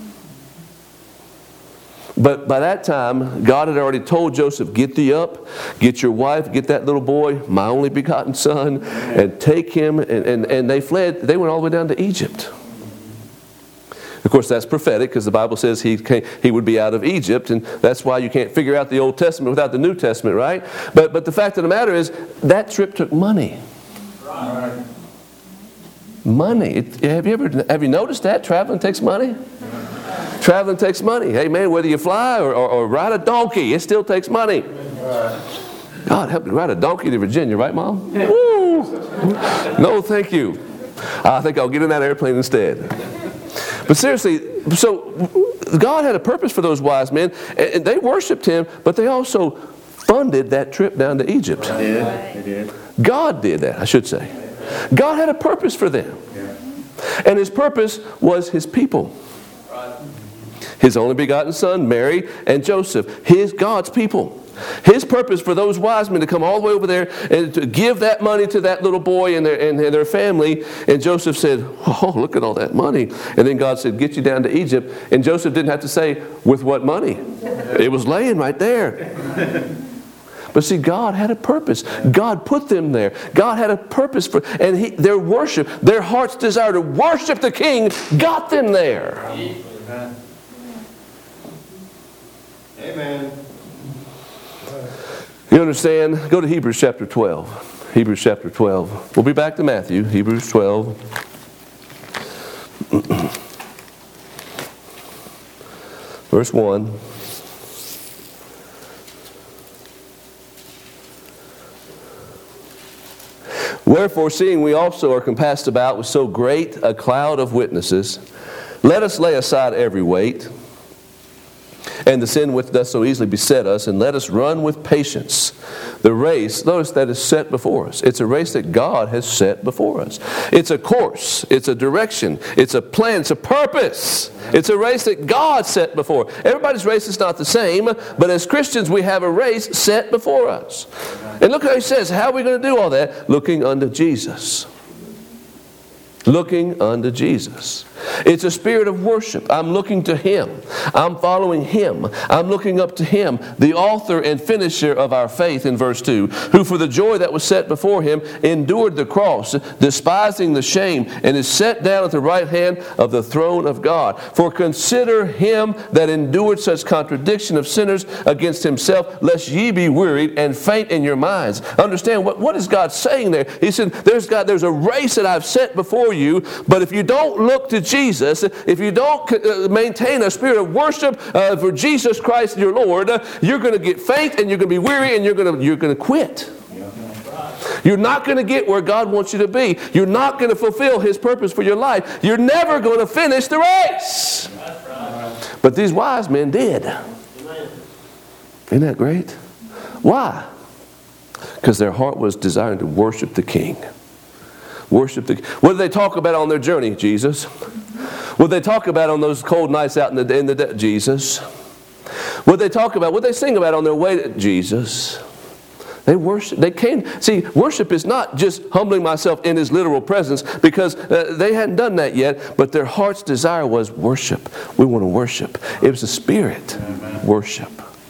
But by that time, God had already told Joseph, get thee up, get your wife, get that little boy, my only begotten son, and take him. And, and, and they fled. They went all the way down to Egypt. Of course, that's prophetic, because the Bible says he came, he would be out of Egypt, and that's why you can't figure out the Old Testament without the New Testament, right? But, but the fact of the matter is, that trip took money. Right. Money. It, have you ever have you noticed that traveling takes money? Traveling takes money. Hey man, whether you fly or, or, or ride a donkey, it still takes money. God help me ride a donkey to Virginia, right, Mom? Woo! No, thank you. I think I'll get in that airplane instead. But seriously, so God had a purpose for those wise men, and they worshipped him, but they also funded that trip down to Egypt. They did. They did. God did that, I should say. God had a purpose for them. Yeah. And his purpose was his people. His only begotten son, Mary, and Joseph. His God's people. His purpose for those wise men to come all the way over there and to give that money to that little boy and their, and their family. And Joseph said, oh, look at all that money. And then God said, get you down to Egypt. And Joseph didn't have to say, with what money? It was laying right there. But see, God had a purpose. God put them there. God had a purpose for, and he, their worship, their heart's desire to worship the King got them there. Amen. Amen. You understand? Go to Hebrews chapter twelve. Hebrews chapter twelve. We'll be back to Matthew. Hebrews twelve. Verse one. Wherefore, seeing we also are compassed about with so great a cloud of witnesses, let us lay aside every weight, and the sin which doth so easily beset us, and let us run with patience the race, notice, that is set before us. It's a race that God has set before us. It's a course. It's a direction. It's a plan. It's a purpose. It's a race that God set before. Everybody's race is not the same, but as Christians we have a race set before us. And look how he says, how are we going to do all that? Looking unto Jesus. Looking unto Jesus. It's a spirit of worship. I'm looking to Him. I'm following Him. I'm looking up to Him, the author and finisher of our faith, in verse two, who for the joy that was set before Him endured the cross, despising the shame, and is set down at the right hand of the throne of God. For consider Him that endured such contradiction of sinners against Himself, lest ye be wearied and faint in your minds. Understand, what, what is God saying there? He said, there's God, there's a race that I've set before you, but if you don't look to Jesus, if you don't uh, maintain a spirit of worship uh, for Jesus Christ your Lord, uh, you're going to get faint and you're going to be weary and you're going to you're going to quit. You're not going to get where God wants you to be. You're not going to fulfill His purpose for your life. You're never going to finish the race. That's right. But these wise men did. Isn't that great? Why? Because their heart was desiring to worship the King. Worship the. What did they talk about on their journey? Jesus. What did they talk about on those cold nights out in the in the de- Jesus. What did they talk about? What did they sing about on their way to Jesus? They worship. They came. See, worship is not just humbling myself in His literal presence, because uh, they hadn't done that yet. But their heart's desire was worship. We want to worship. It was a spirit. Amen. Worship.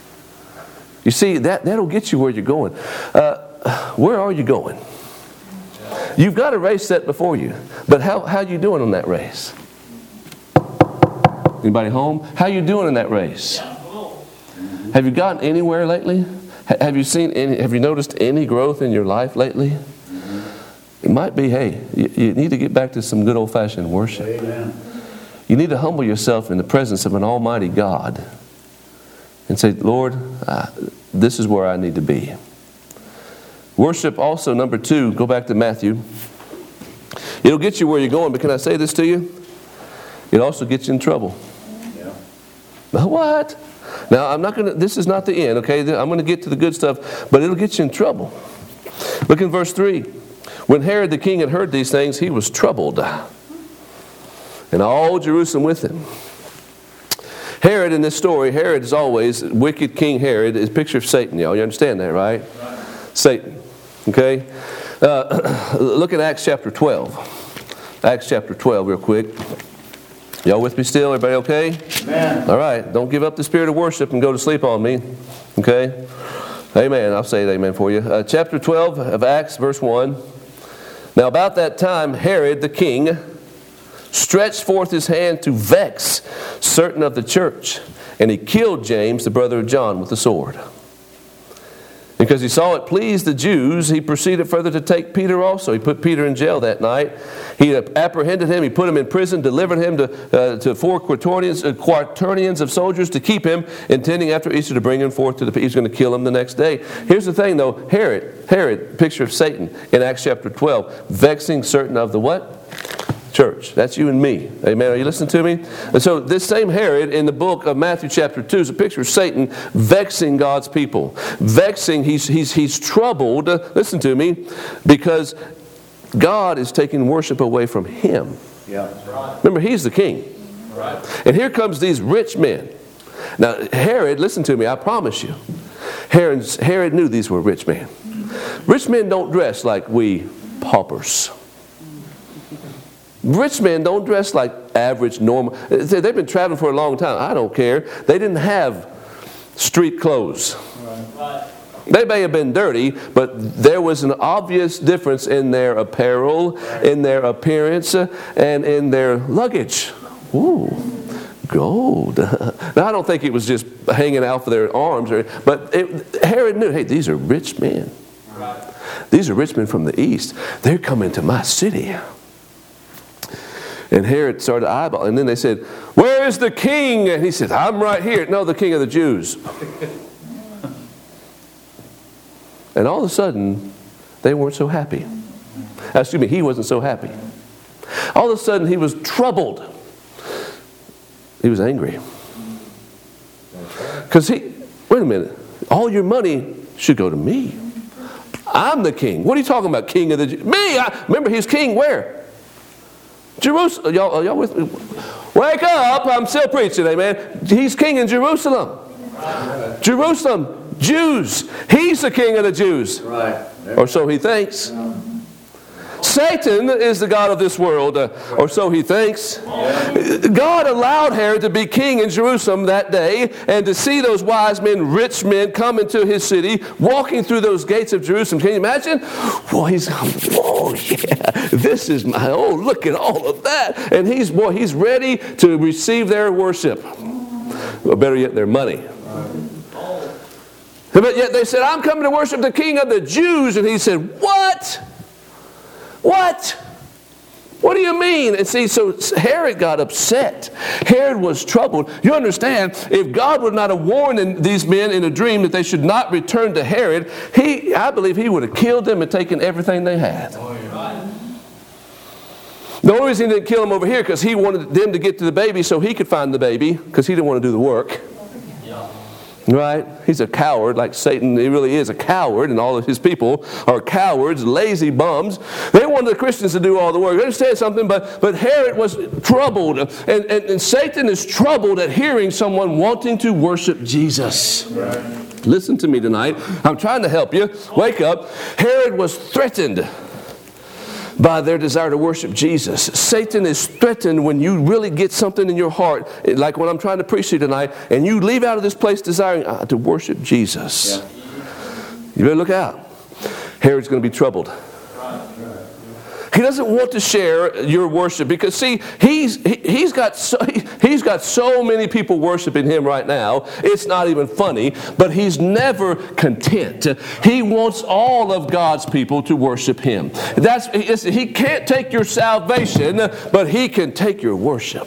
You see, that that'll get you where you're going. Uh, where are you going? You've got a race set before you, but how how you doing on that race? Anybody home? How you doing in that race? Have you gotten anywhere lately? Have you seen any? Have you noticed any growth in your life lately? It might be, hey, you, you need to get back to some good old-fashioned worship. Amen. You need to humble yourself in the presence of an almighty God and say, Lord, uh, this is where I need to be. Worship also, number two, go back to Matthew. It'll get you where you're going, but can I say this to you? It also gets you in trouble. Yeah. What? Now, I'm not going to, this is not the end, okay? I'm going to get to the good stuff, but it'll get you in trouble. Look in verse three. When Herod the king had heard these things, he was troubled, and all Jerusalem with him. Herod in this story, Herod is always, wicked King Herod is a picture of Satan, y'all. You understand that, right? Right. Satan. Okay? Uh, look at Acts chapter twelve. Acts chapter twelve real quick. Y'all with me still? Everybody okay? Amen. All right. Don't give up the spirit of worship and go to sleep on me. Okay? Amen. I'll say it amen for you. Uh, chapter twelve of Acts, verse one. Now about that time, Herod the king stretched forth his hand to vex certain of the church, and he killed James, the brother of John, with the sword. Because he saw it pleased the Jews, he proceeded further to take Peter also. He put Peter in jail that night. He apprehended him, he put him in prison, delivered him to, uh, to four quaternions, uh, quaternions of soldiers to keep him, intending after Easter to bring him forth to the people. He's going to kill him the next day. Here's the thing though, Herod, Herod, picture of Satan in Acts chapter twelve, vexing certain of the what? Church. That's you and me. Amen. Are you listening to me? And so this same Herod in the book of Matthew chapter two is a picture of Satan vexing God's people. Vexing, he's, he's, he's troubled, listen to me, because God is taking worship away from him. Yeah. Remember, he's the king. Right. And here comes these rich men. Now, Herod, listen to me, I promise you, Herod, Herod knew these were rich men. Rich men don't dress like we paupers. Rich men don't dress like average, normal. They've been traveling for a long time. I don't care. They didn't have street clothes. Right. They may have been dirty, but there was an obvious difference in their apparel, in their appearance, and in their luggage. Ooh, gold. Now, I don't think it was just hanging out for their arms, or, but it, Herod knew, hey, these are rich men. Right. These are rich men from the east. They're coming to my city. And Herod started eyeballing. And then they said, where is the king? And he said, I'm right here. No, the king of the Jews. And all of a sudden, they weren't so happy. Excuse me, he wasn't so happy. All of a sudden, he was troubled. He was angry. Because he, wait a minute, all your money should go to me. I'm the king. What are you talking about, king of the Jews? Me! I, remember, he's king where? Jerusalem. Y'all, are y'all with me? Wake up. I'm still preaching, amen. He's king in Jerusalem. Right. Jerusalem. Jews. He's the king of the Jews. Right. Or so he thinks. Yeah. Satan is the god of this world, uh, or so he thinks. God allowed Herod to be king in Jerusalem that day, and to see those wise men, rich men, come into his city, walking through those gates of Jerusalem. Can you imagine? Well, he's, oh yeah, this is my, oh, look at all of that. And he's, boy, he's ready to receive their worship. Or better yet, their money. But yet they said, I'm coming to worship the king of the Jews. And he said, what? What? What What do you mean? And see, so Herod got upset. Herod was troubled. You understand, if God would not have warned these men in a dream that they should not return to Herod, he, I believe he would have killed them and taken everything they had. The only reason he didn't kill them over here because he wanted them to get to the baby so he could find the baby, because he didn't want to do the work. Right? He's a coward like Satan. He really is a coward, and all of his people are cowards, lazy bums. They wanted the Christians to do all the work. Understand something? But, but Herod was troubled, and, and, and Satan is troubled at hearing someone wanting to worship Jesus. Right. Listen to me tonight. I'm trying to help you. Wake up. Herod was threatened by their desire to worship Jesus. Satan is threatened when you really get something in your heart, like what I'm trying to preach to you tonight, and you leave out of this place desiring uh, to worship Jesus. Yeah. You better look out. Herod's going to be troubled. He doesn't want to share your worship because, see, he's he, he's got so, he's got so many people worshiping him right now. It's not even funny, but he's never content. He wants all of God's people to worship him. That's he can't take your salvation, but he can take your worship.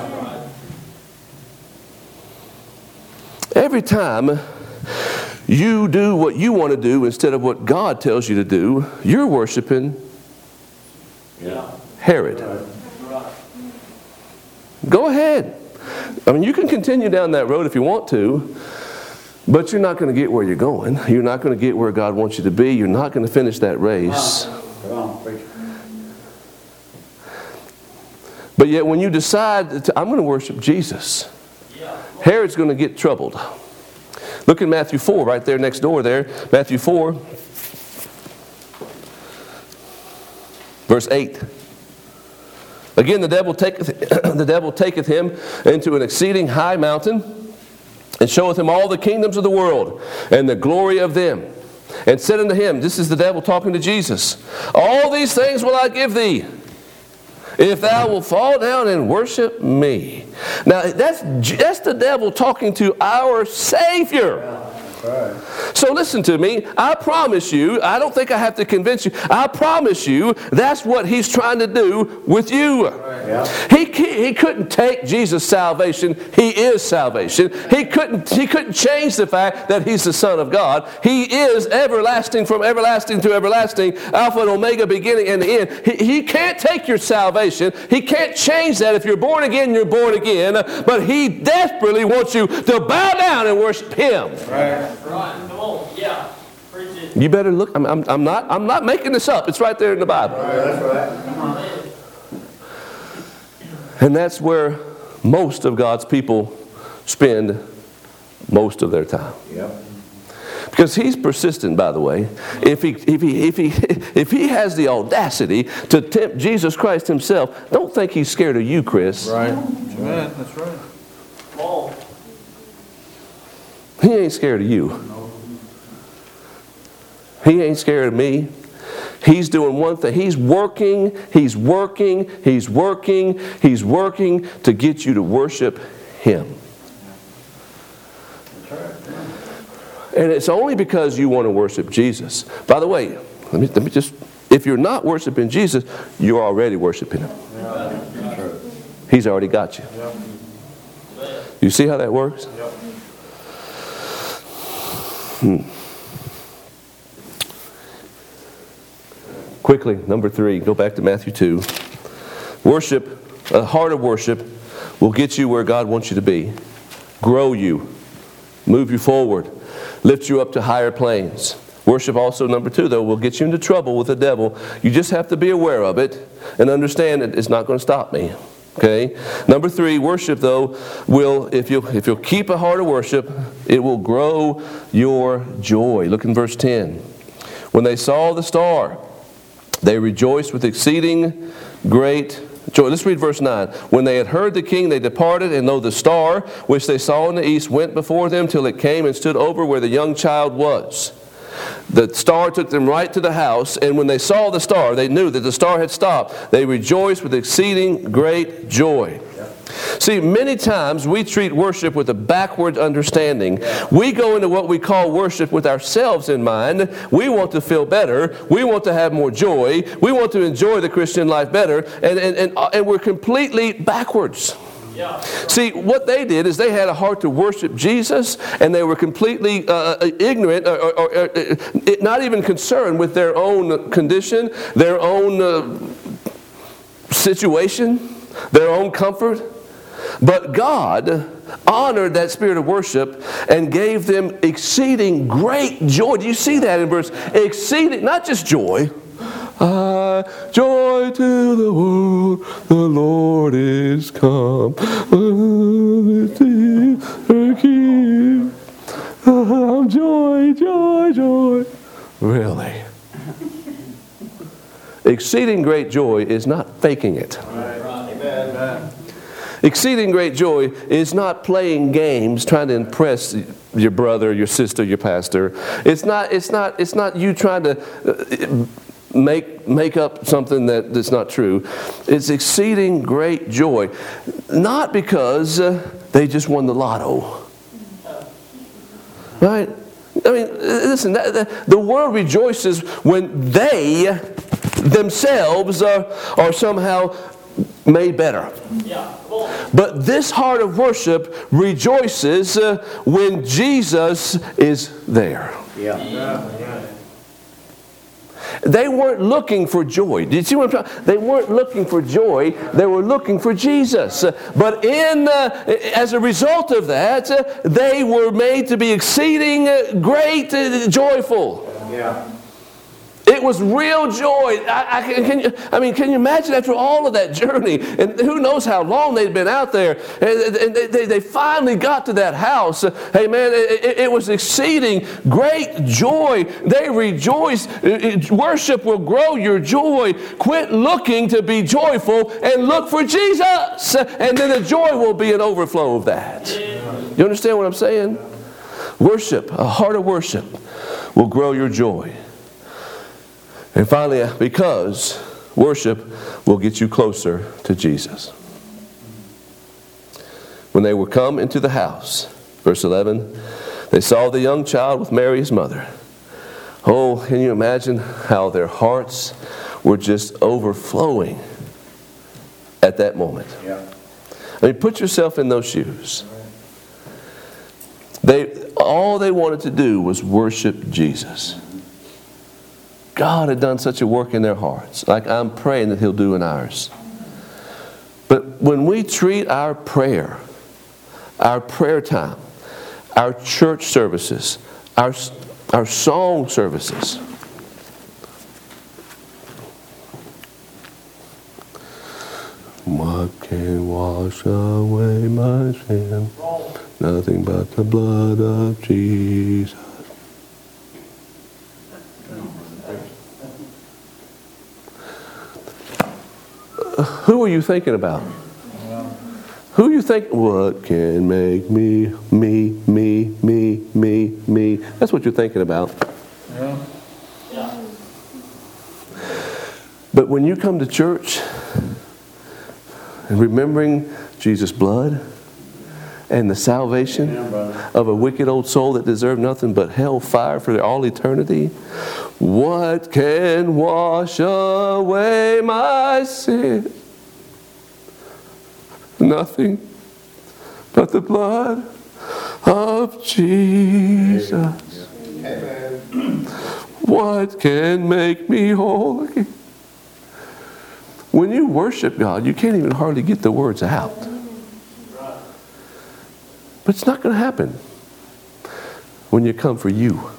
Every time you do what you want to do instead of what God tells you to do, you're worshiping Yeah. Herod. Right. Go ahead. I mean, you can continue down that road if you want to, but you're not going to get where you're going. You're not going to get where God wants you to be. You're not going to finish that race. Come on, preach. But yet when you decide, to, I'm going to worship Jesus, yeah. Herod's going to get troubled. Look in Matthew four, right there next door there. Matthew four. Verse eight. Again, the devil taketh the devil taketh him into an exceeding high mountain, and showeth him all the kingdoms of the world, and the glory of them, and said unto him, this is the devil talking to Jesus, all these things will I give thee, if thou wilt fall down and worship me. Now, that's, that's the devil talking to our Savior. Right. So listen to me. I promise you, I don't think I have to convince you. I promise you that's what he's trying to do with you. Right. Yeah. He, he couldn't take Jesus' salvation. He is salvation. He couldn't, he couldn't change the fact that he's the Son of God. He is everlasting from everlasting to everlasting, Alpha and Omega, beginning and the end. He, he can't take your salvation. He can't change that. If you're born again, you're born again. But he desperately wants you to bow down and worship him. Right. Right. Come on. Yeah. Preach it. You better look. I'm, I'm, I'm not. I'm not making this up. It's right there in the Bible. Right, that's right. Come on, man. And that's where most of God's people spend most of their time. Yep. Because he's persistent, by the way. If he if he if he if he has the audacity to tempt Jesus Christ himself, don't think he's scared of you, Chris. Right. Amen. That's right. Paul. He ain't scared of you. He ain't scared of me. He's doing one thing. He's working, he's working, he's working, he's working to get you to worship him. And it's only because you want to worship Jesus. By the way, let me, let me just, if you're not worshiping Jesus, you're already worshiping him. He's already got you. You see how that works? Hmm. Quickly, number three, go back to Matthew two. Worship, a heart of worship, will get you where God wants you to be. Grow you. Move you forward. Lift you up to higher planes. Worship also, number two, though, will get you into trouble with the devil. You just have to be aware of it and understand that it's not going to stop me. Okay. Number three, worship though will, if you if you'll keep a heart of worship, it will grow your joy. Look in verse ten. When they saw the star, they rejoiced with exceeding great joy. Let's read verse nine. When they had heard the king, they departed, and lo, the star which they saw in the east went before them till it came and stood over where the young child was. The star took them right to the house, and when they saw the star, they knew that the star had stopped. They rejoiced with exceeding great joy. See, many times we treat worship with a backward understanding. We go into what we call worship with ourselves in mind. We want to feel better. We want to have more joy. We want to enjoy the Christian life better. And, and, and, and we're completely backwards. Yeah. See, what they did is they had a heart to worship Jesus, and they were completely uh, ignorant, or, or, or, or not even concerned with their own condition, their own uh, situation, their own comfort. But God honored that spirit of worship and gave them exceeding great joy. Do you see that in verse? Exceeding, not just joy. Ah, joy to the world, the Lord is come. Ah, joy, joy, joy. Really? Exceeding great joy is not faking it. Amen. Exceeding great joy is not playing games trying to impress your brother, your sister, your pastor. It's not, it's not, it's not you trying to make make up something that, that's not true. It's exceeding great joy. Not because uh, they just won the lotto. Right? I mean, listen, that, that, the world rejoices when they themselves are, are somehow made better. Yeah. But this heart of worship rejoices uh, when Jesus is there. Yeah. Yeah. They weren't looking for joy. Did you see what I'm talking? They weren't looking for joy. They were looking for Jesus. But in uh, as a result of that, uh, they were made to be exceeding uh, great, uh, joyful. Yeah. It was real joy. I, I, can you, I mean, can you imagine after all of that journey, and who knows how long they'd been out there, and, and they, they finally got to that house. Hey man, it, it was exceeding great joy. They rejoiced. Worship will grow your joy. Quit looking to be joyful and look for Jesus. And then the joy will be an overflow of that. You understand what I'm saying? Worship, a heart of worship, will grow your joy. And finally, because worship will get you closer to Jesus. When they were come into the house, verse eleven, they saw the young child with Mary his mother. Oh, can you imagine how their hearts were just overflowing at that moment? Yeah. I mean, put yourself in those shoes. They all they wanted to do was worship Jesus. God had done such a work in their hearts, like I'm praying that He'll do in ours. But when we treat our prayer, our prayer time, our church services, our, our song services, what can wash away my sin? Nothing but the blood of Jesus. Who are you thinking about? Who you think? What can make me, me, me, me, me, me? That's what you're thinking about. Yeah. Yeah. But when you come to church and remembering Jesus' blood and the salvation of a wicked old soul that deserved nothing but hell fire for all eternity, what can wash away my sin? Nothing but the blood of Jesus. Amen. What can make me whole again? When you worship God, you can't even hardly get the words out. But it's not going to happen when you come for you.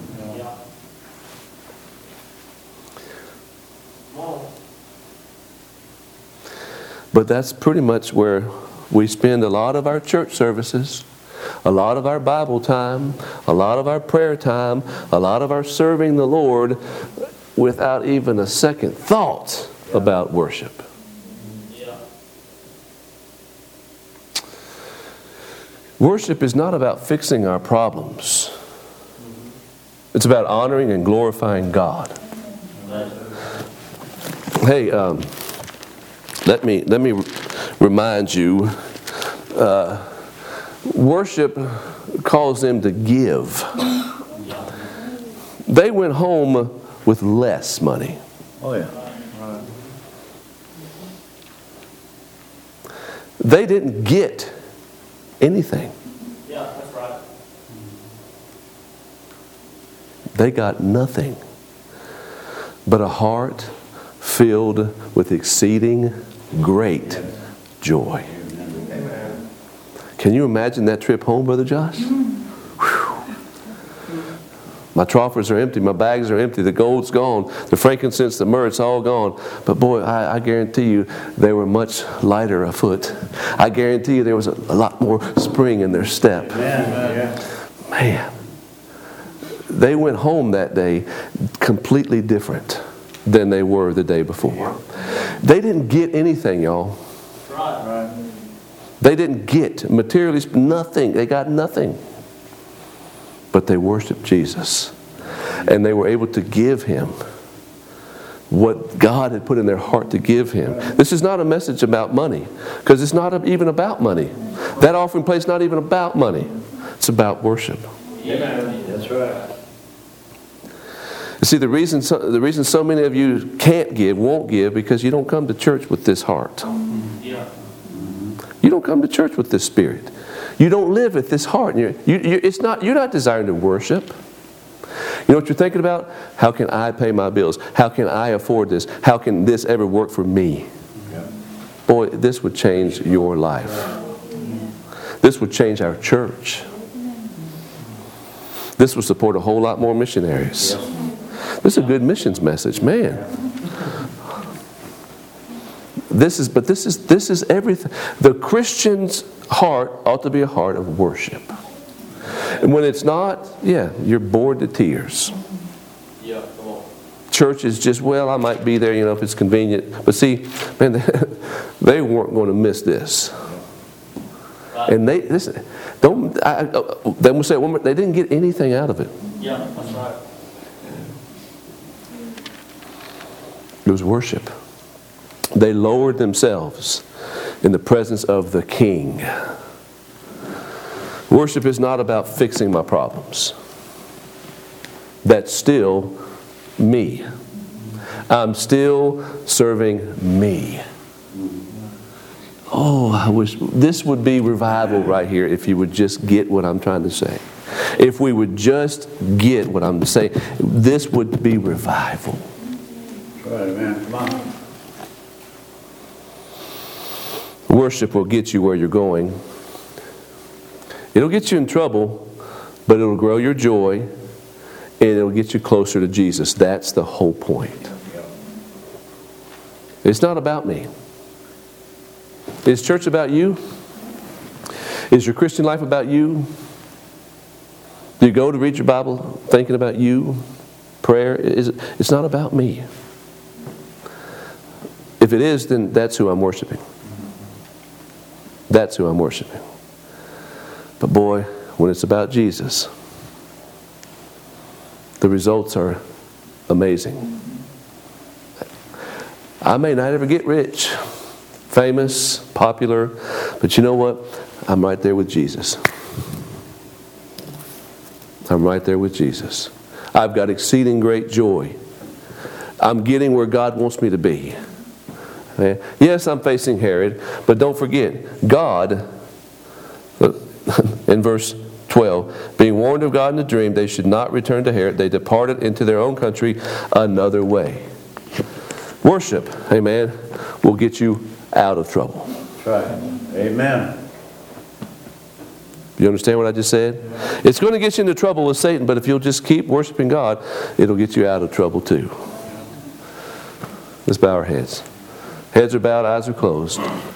But that's pretty much where we spend a lot of our church services, a lot of our Bible time, a lot of our prayer time, a lot of our serving the Lord without even a second thought about worship. Yeah. Worship is not about fixing our problems. It's about honoring and glorifying God. Hey, um, let me let me remind you uh, worship calls them to give. They went home with less money. Oh, yeah. They didn't get anything. Yeah, that's right. They got nothing but a heart filled with exceeding great joy. Can you imagine that trip home, Brother Josh? My troffers are empty. My bags are empty. The gold's gone. The frankincense, the myrrh, it's all gone. But boy, I, I guarantee you they were much lighter afoot. I guarantee you there was a, a lot more spring in their step. Man, they went home that day completely different than they were the day before. They didn't get anything, y'all. Right. They didn't get materially nothing. They got nothing. But they worshiped Jesus. And they were able to give Him what God had put in their heart to give Him. This is not a message about money, because it's not even about money. That offering plate is not even about money. It's about worship. Amen. That's right. You see, the reason so, the reason so many of you can't give, won't give, because you don't come to church with this heart. Yeah. You don't come to church with this spirit. You don't live with this heart. You're, you, you, it's not, you're not desiring to worship. You know what you're thinking about? How can I pay my bills? How can I afford this? How can this ever work for me? Boy, this would change your life. This would change our church. This would support a whole lot more missionaries. This is a good missions message, man. This is, but this is this is everything. The Christian's heart ought to be a heart of worship. And when it's not, yeah, you're bored to tears. Yeah, come on. Church is just, well, I might be there, you know, if it's convenient. But see, man, they, they weren't going to miss this. And they listen. Don't. I, I, they will say it one more. They didn't get anything out of it. Yeah, that's right. It was worship. They lowered themselves in the presence of the King. Worship is not about fixing my problems. That's still me. I'm still serving me. Oh, I wish this would be revival right here if you would just get what I'm trying to say. If we would just get what I'm saying, this would be revival. Right, man. Come on. Worship will get you where you're going. It'll get you in trouble, but it'll grow your joy, and it'll get you closer to Jesus. That's the whole point. It's not about me. Is church about you? Is your Christian life about you? Do you go to read your Bible thinking about you? Prayer? Is it, it's not about me. If it is, then that's who I'm worshiping. That's who I'm worshiping. But boy, when it's about Jesus, the results are amazing. I may not ever get rich, famous, popular, but you know what? I'm right there with Jesus. I'm right there with Jesus. I've got exceeding great joy. I'm getting where God wants me to be. Yes, I'm facing Herod, but don't forget, God, in verse twelve, being warned of God in a dream, they should not return to Herod. They departed into their own country another way. Worship, amen, will get you out of trouble. That's right. Amen. You understand what I just said? It's going to get you into trouble with Satan, but if you'll just keep worshiping God, it'll get you out of trouble too. Let's bow our heads. Heads are bowed, eyes are closed.